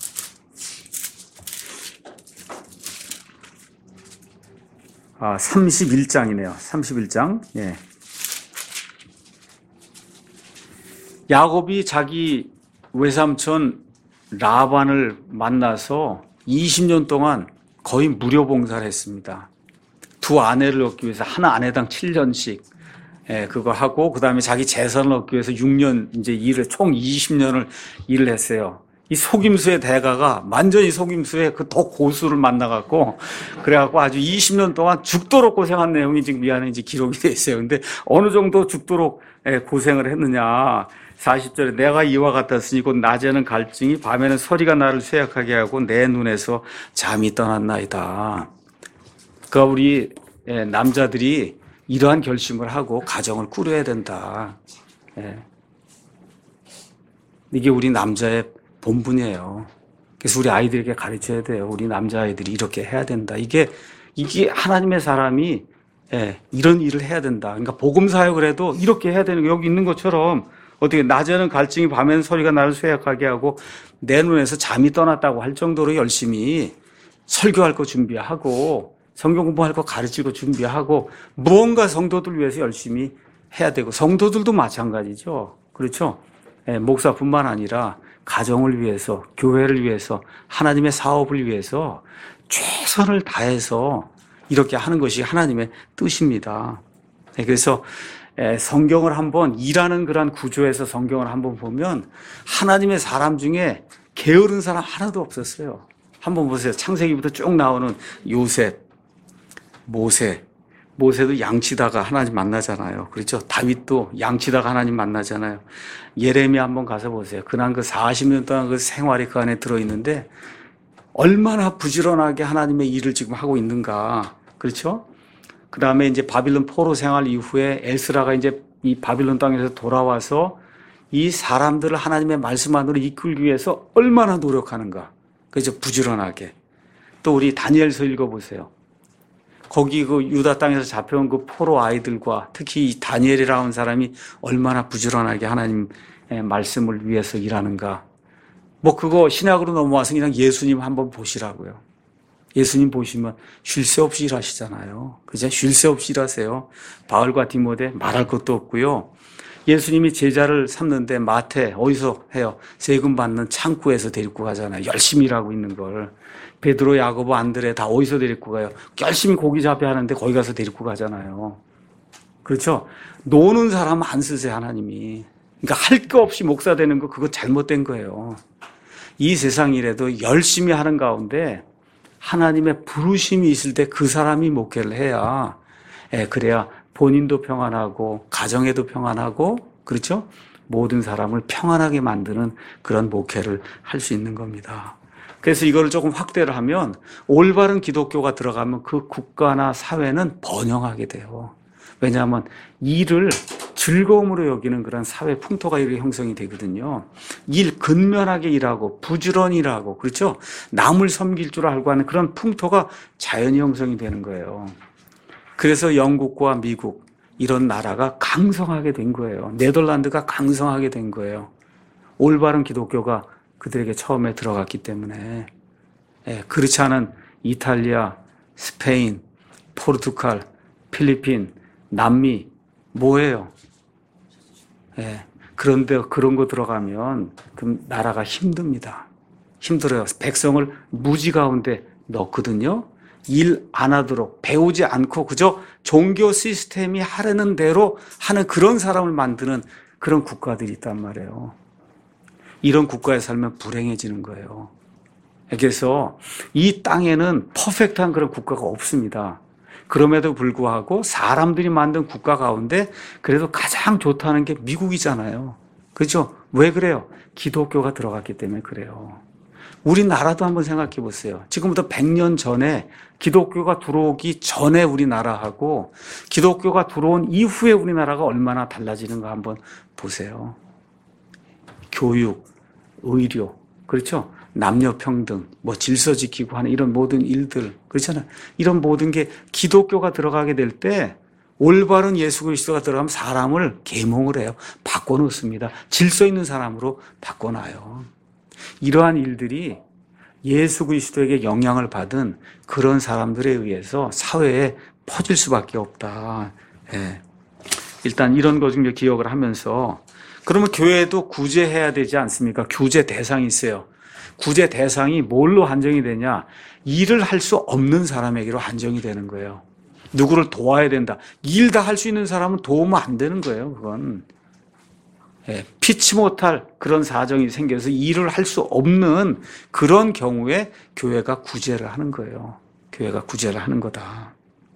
아, 31장이네요. 31장. 야곱이 자기 외삼촌 라반을 만나서 20년 동안 거의 무료 봉사를 했습니다. 두 아내를 얻기 위해서 한 아내당 7년씩 그거 하고 그다음에 자기 재산을 얻기 위해서 6년 이제 총 20년을 일을 했어요. 이 속임수의 대가가 완전히 속임수의 그 더 고수를 만나갖고 그래갖고 아주 20년 동안 죽도록 고생한 내용이 지금 이 안에 이제 기록이 돼 있어요. 근데 어느 정도 죽도록 고생을 했느냐. 40절에 내가 이와 같았으니 곧 낮에는 갈증이 밤에는 서리가 나를 쇠약하게 하고 내 눈에서 잠이 떠났나이다. 그러니까 우리 남자들이 이러한 결심을 하고 가정을 꾸려야 된다. 이게 우리 남자의 본분이에요. 그래서 우리 아이들에게 가르쳐야 돼요. 우리 남자아이들이 이렇게 해야 된다. 이게 하나님의 사람이 이런 일을 해야 된다. 그러니까 복음 사역을 해도 이렇게 해야 되는 거 여기 있는 것처럼 어떻게 낮에는 갈증이 밤에는 소리가 나를 쇠약하게 하고 내 눈에서 잠이 떠났다고 할 정도로 열심히 설교할 거 준비하고 성경 공부할 거 가르치고 준비하고 무언가 성도들 위해서 열심히 해야 되고 성도들도 마찬가지죠. 그렇죠? 목사뿐만 아니라 가정을 위해서 교회를 위해서 하나님의 사업을 위해서 최선을 다해서 이렇게 하는 것이 하나님의 뜻입니다. 그래서 성경을 한번 일하는 그런 구조에서 성경을 한번 보면 하나님의 사람 중에 게으른 사람 하나도 없었어요. 한번 보세요. 창세기부터 쭉 나오는 요셉, 모세, 모세도 양치다가 하나님 만나잖아요. 그렇죠? 다윗도 양치다가 하나님 만나잖아요. 예레미야 한번 가서 보세요. 그날 그 40년 동안 그 생활이 그 안에 들어있는데 얼마나 부지런하게 하나님의 일을 지금 하고 있는가. 그렇죠? 그 다음에 이제 바빌론 포로 생활 이후에 에스라가 이제 이 바빌론 땅에서 돌아와서 이 사람들을 하나님의 말씀 안으로 이끌기 위해서 얼마나 노력하는가. 그죠? 부지런하게. 또 우리 다니엘서 읽어보세요. 거기 그 유다 땅에서 잡혀온 그 포로 아이들과 특히 이 다니엘이라는 사람이 얼마나 부지런하게 하나님의 말씀을 위해서 일하는가. 뭐 그거 신약으로 넘어와서 그냥 예수님 한번 보시라고요. 예수님 보시면 쉴 새 없이 일하시잖아요. 그죠? 쉴 새 없이 일하세요. 바울과 디모데 말할 것도 없고요. 예수님이 제자를 삼는데 마태 어디서 해요? 세금 받는 창구에서 데리고 가잖아요. 열심히 일하고 있는 걸. 베드로, 야고보, 안드레 다 어디서 데리고 가요? 열심히 고기 잡이 하는데 거기 가서 데리고 가잖아요. 그렇죠? 노는 사람 안 쓰세요, 하나님이. 그러니까 할 거 없이 목사 되는 거 그거 잘못된 거예요. 이 세상 일에도 열심히 하는 가운데 하나님의 부르심이 있을 때 그 사람이 목회를 해야, 그래야 본인도 평안하고 가정에도 평안하고, 그렇죠? 모든 사람을 평안하게 만드는 그런 목회를 할 수 있는 겁니다. 그래서 이거를 조금 확대를 하면 올바른 기독교가 들어가면 그 국가나 사회는 번영하게 돼요. 왜냐하면 일을 즐거움으로 여기는 그런 사회 풍토가 이렇게 형성이 되거든요. 일 근면하게 일하고 부지런히 일하고, 그렇죠? 남을 섬길 줄 알고 하는 그런 풍토가 자연히 형성이 되는 거예요. 그래서 영국과 미국 이런 나라가 강성하게 된 거예요. 네덜란드가 강성하게 된 거예요. 올바른 기독교가 그들에게 처음에 들어갔기 때문에. 그렇지 않은 이탈리아, 스페인, 포르투갈, 필리핀, 남미 뭐예요? 그런데 그런 거 들어가면 그럼 나라가 힘듭니다. 힘들어요. 백성을 무지 가운데 넣거든요. 일 안 하도록 배우지 않고 그저 종교 시스템이 하려는 대로 하는 그런 사람을 만드는 그런 국가들이 있단 말이에요. 이런 국가에 살면 불행해지는 거예요. 그래서 이 땅에는 퍼펙트한 그런 국가가 없습니다. 그럼에도 불구하고 사람들이 만든 국가 가운데 그래도 가장 좋다는 게 미국이잖아요. 그렇죠? 왜 그래요? 기독교가 들어갔기 때문에 그래요. 우리나라도 한번 생각해 보세요. 지금부터 100년 전에 기독교가 들어오기 전에 우리나라하고 기독교가 들어온 이후에 우리나라가 얼마나 달라지는가 한번 보세요. 교육, 의료, 그렇죠? 남녀평등, 뭐 질서 지키고 하는 이런 모든 일들, 그렇잖아요. 이런 모든 게 기독교가 들어가게 될 때 올바른 예수 그리스도가 들어가면 사람을 계몽을 해요. 바꿔놓습니다. 질서 있는 사람으로 바꿔놔요. 이러한 일들이 예수 그리스도에게 영향을 받은 그런 사람들에 의해서 사회에 퍼질 수밖에 없다. 일단 이런 거 좀 기억을 하면서 그러면 교회도 구제해야 되지 않습니까? 구제 대상이 있어요. 구제 대상이 뭘로 한정이 되냐? 일을 할 수 없는 사람에게로 한정이 되는 거예요. 누구를 도와야 된다. 일 다 할 수 있는 사람은 도우면 안 되는 거예요. 그건. 피치 못할 그런 사정이 생겨서 일을 할 수 없는 그런 경우에 교회가 구제를 하는 거예요. 교회가 구제를 하는 거다.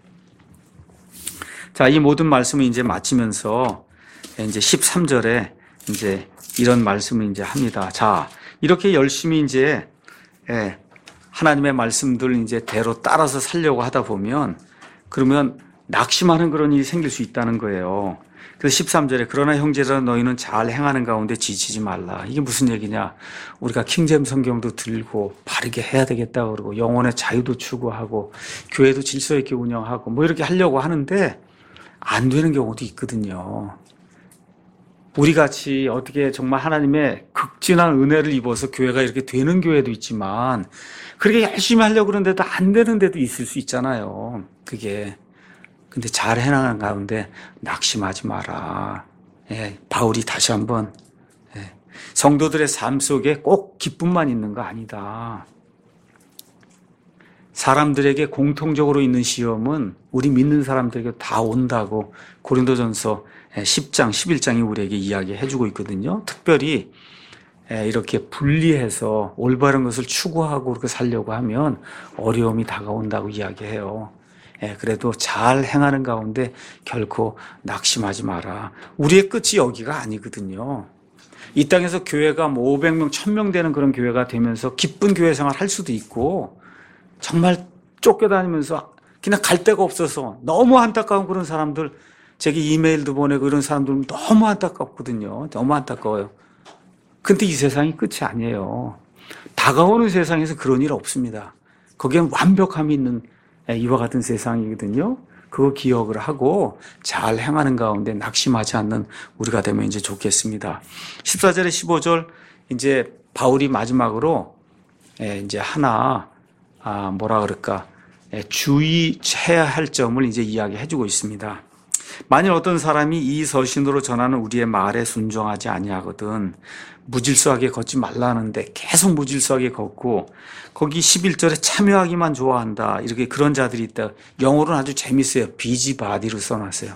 자, 이 모든 말씀을 이제 마치면서 이제 13절에 이제 이런 말씀을 이제 합니다. 자, 이렇게 열심히 이제 하나님의 말씀들 이제 대로 따라서 살려고 하다 보면 그러면 낙심하는 그런 일이 생길 수 있다는 거예요. 그래서 13절에 그러나 형제들아 너희는 잘 행하는 가운데 지치지 말라. 이게 무슨 얘기냐? 우리가 킹제임 성경도 들고 바르게 해야 되겠다 그러고 영혼의 자유도 추구하고 교회도 질서 있게 운영하고 뭐 이렇게 하려고 하는데 안 되는 경우도 있거든요. 우리 같이 어떻게 정말 하나님의 극진한 은혜를 입어서 교회가 이렇게 되는 교회도 있지만 그렇게 열심히 하려고 그러는데도 안 되는 데도 있을 수 있잖아요. 그게. 근데 잘 해나가는 가운데 낙심하지 마라. 바울이 다시 한번 성도들의 삶 속에 꼭 기쁨만 있는 거 아니다. 사람들에게 공통적으로 있는 시험은 우리 믿는 사람들에게 다 온다고 고린도전서 10장, 11장이 우리에게 이야기해 주고 있거든요. 특별히 이렇게 분리해서 올바른 것을 추구하고 그렇게 살려고 하면 어려움이 다가온다고 이야기해요. 그래도 잘 행하는 가운데 결코 낙심하지 마라. 우리의 끝이 여기가 아니거든요. 이 땅에서 교회가 뭐 500명, 1000명 되는 그런 교회가 되면서 기쁜 교회 생활 할 수도 있고, 정말 쫓겨다니면서 그냥 갈 데가 없어서 너무 안타까운 그런 사람들, 제게 이메일도 보내고 이런 사람들 너무 안타깝거든요. 너무 안타까워요. 근데 이 세상이 끝이 아니에요. 다가오는 세상에서 그런 일 없습니다. 거기엔 완벽함이 있는 이와 같은 세상이거든요. 그거 기억을 하고 잘 행하는 가운데 낙심하지 않는 우리가 되면 이제 좋겠습니다. 14절에 15절 이제 바울이 마지막으로 이제 하나 뭐라 그럴까 주의해야 할 점을 이제 이야기해 주고 있습니다. 만일 어떤 사람이 이 서신으로 전하는 우리의 말에 순종하지 아니하거든 무질서하게 걷지 말라는데 계속 무질서하게 걷고 거기 11절에 참여하기만 좋아한다 이렇게 그런 자들이 있다. 영어로는 아주 재밌어요. 비지바디로 써놨어요.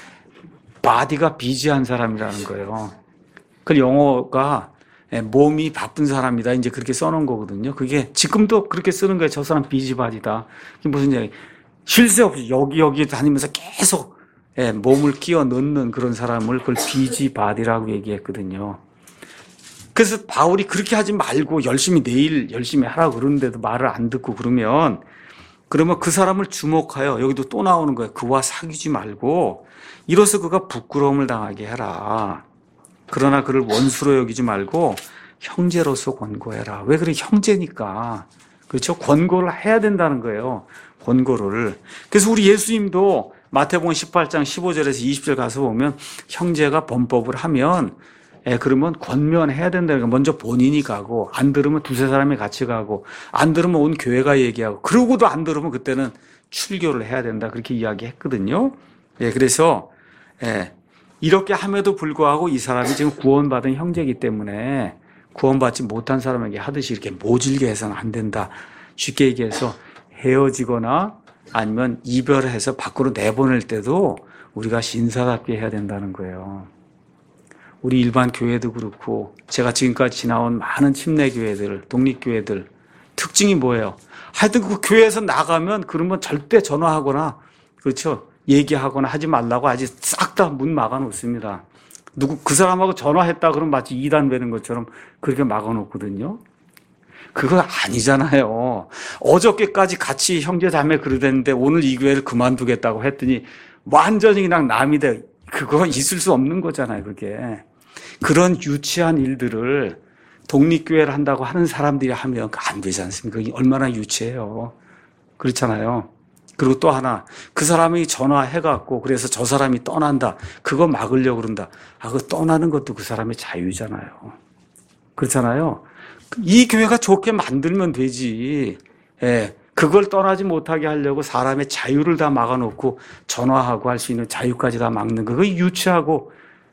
바디가 비지한 사람이라는 거예요. 그 영어가 몸이 바쁜 사람이다 이제 그렇게 써놓은 거거든요. 그게 지금도 그렇게 쓰는 거예요. 저 사람 비지바디다. 그게 무슨 얘기? 쉴 새 없이 여기 다니면서 계속 몸을 끼워 넣는 그런 사람을 그걸 비지바디라고 얘기했거든요. 그래서 바울이 그렇게 하지 말고 내일 열심히 하라고 그러는데도 말을 안 듣고 그러면 그 사람을 주목하여 여기도 또 나오는 거예요. 그와 사귀지 말고 이로써 그가 부끄러움을 당하게 해라. 그러나 그를 원수로 여기지 말고 형제로서 권고해라. 왜 그래? 형제니까. 그렇죠? 권고를 해야 된다는 거예요. 권고를. 그래서 우리 예수님도 마태복음 18장 15절에서 20절 가서 보면 형제가 범법을 하면 그러면 권면해야 된다는 거예요. 먼저 본인이 가고 안 들으면 두세 사람이 같이 가고 안 들으면 온 교회가 얘기하고 그러고도 안 들으면 그때는 출교를 해야 된다. 그렇게 이야기했거든요. 그래서 이렇게 함에도 불구하고 이 사람이 지금 구원받은 형제이기 때문에 구원받지 못한 사람에게 하듯이 이렇게 모질게 해서는 안 된다. 쉽게 얘기해서 헤어지거나 아니면 이별해서 밖으로 내보낼 때도 우리가 신사답게 해야 된다는 거예요. 우리 일반 교회도 그렇고 제가 지금까지 지나온 많은 침례교회들, 독립교회들 특징이 뭐예요? 하여튼 그 교회에서 나가면 그러면 절대 전화하거나 그렇죠? 얘기하거나 하지 말라고 아직 싹 다 문 막아 놓습니다. 그 사람하고 전화했다 그러면 마치 이단 되는 것처럼 그렇게 막아 놓거든요. 그거 아니잖아요. 어저께까지 같이 형제 자매 그러랬는데 오늘 이 교회를 그만두겠다고 했더니 완전히 그냥 남이 돼. 그거 있을 수 없는 거잖아요, 그게. 그런 유치한 일들을 독립교회를 한다고 하는 사람들이 하면 안 되지 않습니까? 그게 얼마나 유치해요. 그렇잖아요. 그리고 또 하나, 그 사람이 전화해갖고 그래서 저 사람이 떠난다. 그거 막으려고 그런다. 그거 떠나는 것도 그 사람의 자유잖아요. 그렇잖아요. 이 교회가 좋게 만들면 되지. 그걸 떠나지 못하게 하려고 사람의 자유를 다 막아놓고 전화하고 할 수 있는 자유까지 다 막는 거. 그거 유치하고,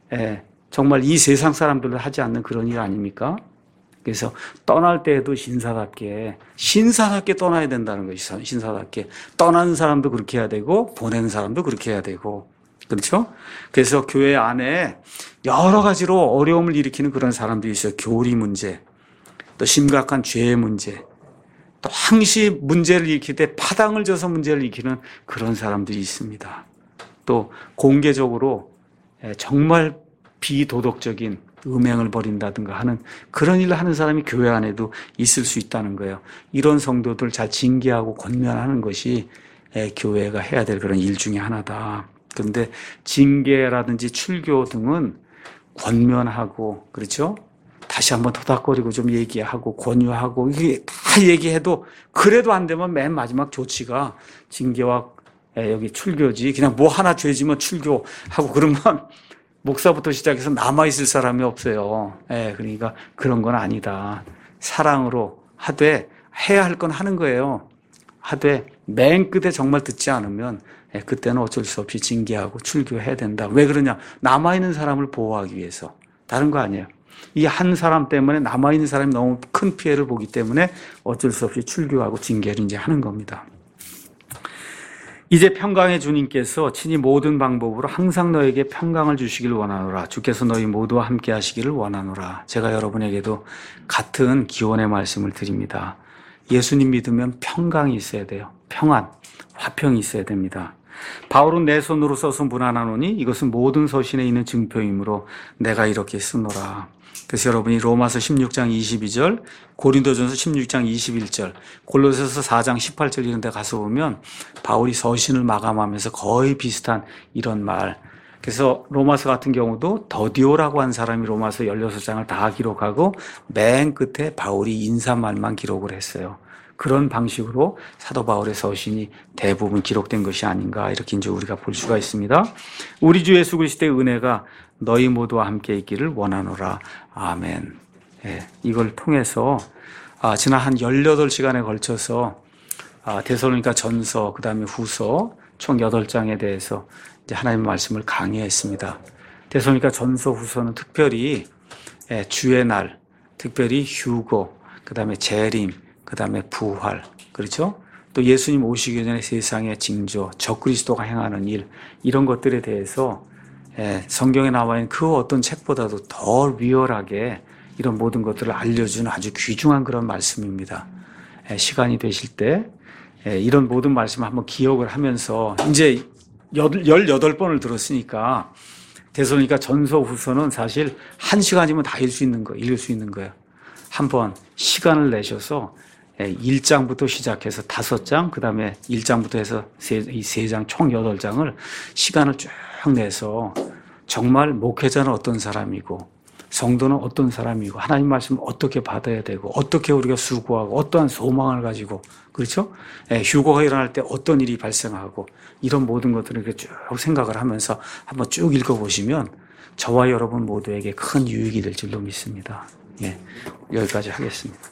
정말 이 세상 사람들도 하지 않는 그런 일 아닙니까? 그래서 떠날 때에도 신사답게 떠나야 된다는 거죠. 신사답게. 떠나는 사람도 그렇게 해야 되고, 보내는 사람도 그렇게 해야 되고. 그렇죠? 그래서 교회 안에 여러 가지로 어려움을 일으키는 그런 사람들이 있어요. 교리 문제, 또 심각한 죄의 문제, 또 항시 문제를 일으킬 때 파당을 져서 문제를 일으키는 그런 사람들이 있습니다. 또 공개적으로 정말 비도덕적인 음행을 벌인다든가 하는 그런 일을 하는 사람이 교회 안에도 있을 수 있다는 거예요. 이런 성도들 잘 징계하고 권면하는 것이 교회가 해야 될 그런 일 중에 하나다. 그런데 징계라든지 출교 등은 권면하고 그렇죠? 다시 한번 토닥거리고 좀 얘기하고 권유하고 이게 다 얘기해도 그래도 안 되면 맨 마지막 조치가 징계와 여기 출교지. 그냥 뭐 하나 죄지면 출교하고 그러면 목사부터 시작해서 남아있을 사람이 없어요. 그러니까 그런 건 아니다. 사랑으로 하되 해야 할 건 하는 거예요. 하되 맨 끝에 정말 듣지 않으면 그때는 어쩔 수 없이 징계하고 출교해야 된다. 왜 그러냐? 남아있는 사람을 보호하기 위해서. 다른 거 아니에요. 이 한 사람 때문에 남아있는 사람이 너무 큰 피해를 보기 때문에 어쩔 수 없이 출교하고 징계를 이제 하는 겁니다. 이제 평강의 주님께서 친히 모든 방법으로 항상 너에게 평강을 주시길 원하노라. 주께서 너희 모두와 함께 하시기를 원하노라. 제가 여러분에게도 같은 기원의 말씀을 드립니다. 예수님 믿으면 평강이 있어야 돼요. 평안, 화평이 있어야 됩니다. 바울은 내 손으로 써서 문안하노니 이것은 모든 서신에 있는 증표이므로 내가 이렇게 쓰노라. 그래서 여러분이 로마서 16장 22절, 고린도전서 16장 21절, 골로새서 4장 18절 이런 데 가서 보면 바울이 서신을 마감하면서 거의 비슷한 이런 말. 그래서 로마서 같은 경우도 더디오라고 한 사람이 로마서 16장을 다 기록하고 맨 끝에 바울이 인사말만 기록을 했어요. 그런 방식으로 사도 바울의 서신이 대부분 기록된 것이 아닌가 이렇게 이제 우리가 볼 수가 있습니다. 우리 주 예수 그리스도의 은혜가 너희 모두와 함께 있기를 원하노라. 아멘. 예, 이걸 통해서 지난 한 18시간에 걸쳐서 데살로니가 전서, 그 다음에 후서 총 8장에 대해서 이제 하나님의 말씀을 강의했습니다. 데살로니가 전서, 후서는 특별히 주의 날, 특별히 휴거, 그 다음에 재림, 그 다음에 부활, 그렇죠? 또 예수님 오시기 전에 세상의 징조, 적그리스도가 행하는 일, 이런 것들에 대해서 성경에 나와 있는 그 어떤 책보다도 더 리얼하게 이런 모든 것들을 알려주는 아주 귀중한 그런 말씀입니다. 시간이 되실 때 이런 모든 말씀을 한번 기억을 하면서 이제 18번을 들었으니까 데살로니가 전서 후서는 사실 1시간이면 다 읽을 수 있는 거예요. 한번 시간을 내셔서 1장부터 시작해서 5장, 그 다음에 1장부터 해서 이 3장, 총 8장을 시간을 쭉 내서 정말 목회자는 어떤 사람이고 성도는 어떤 사람이고 하나님 말씀을 어떻게 받아야 되고 어떻게 우리가 수고하고 어떠한 소망을 가지고 그렇죠? 휴거가 일어날 때 어떤 일이 발생하고 이런 모든 것들을 이렇게 쭉 생각을 하면서 한번 쭉 읽어보시면 저와 여러분 모두에게 큰 유익이 될 줄로 믿습니다. 예, 여기까지 하겠습니다.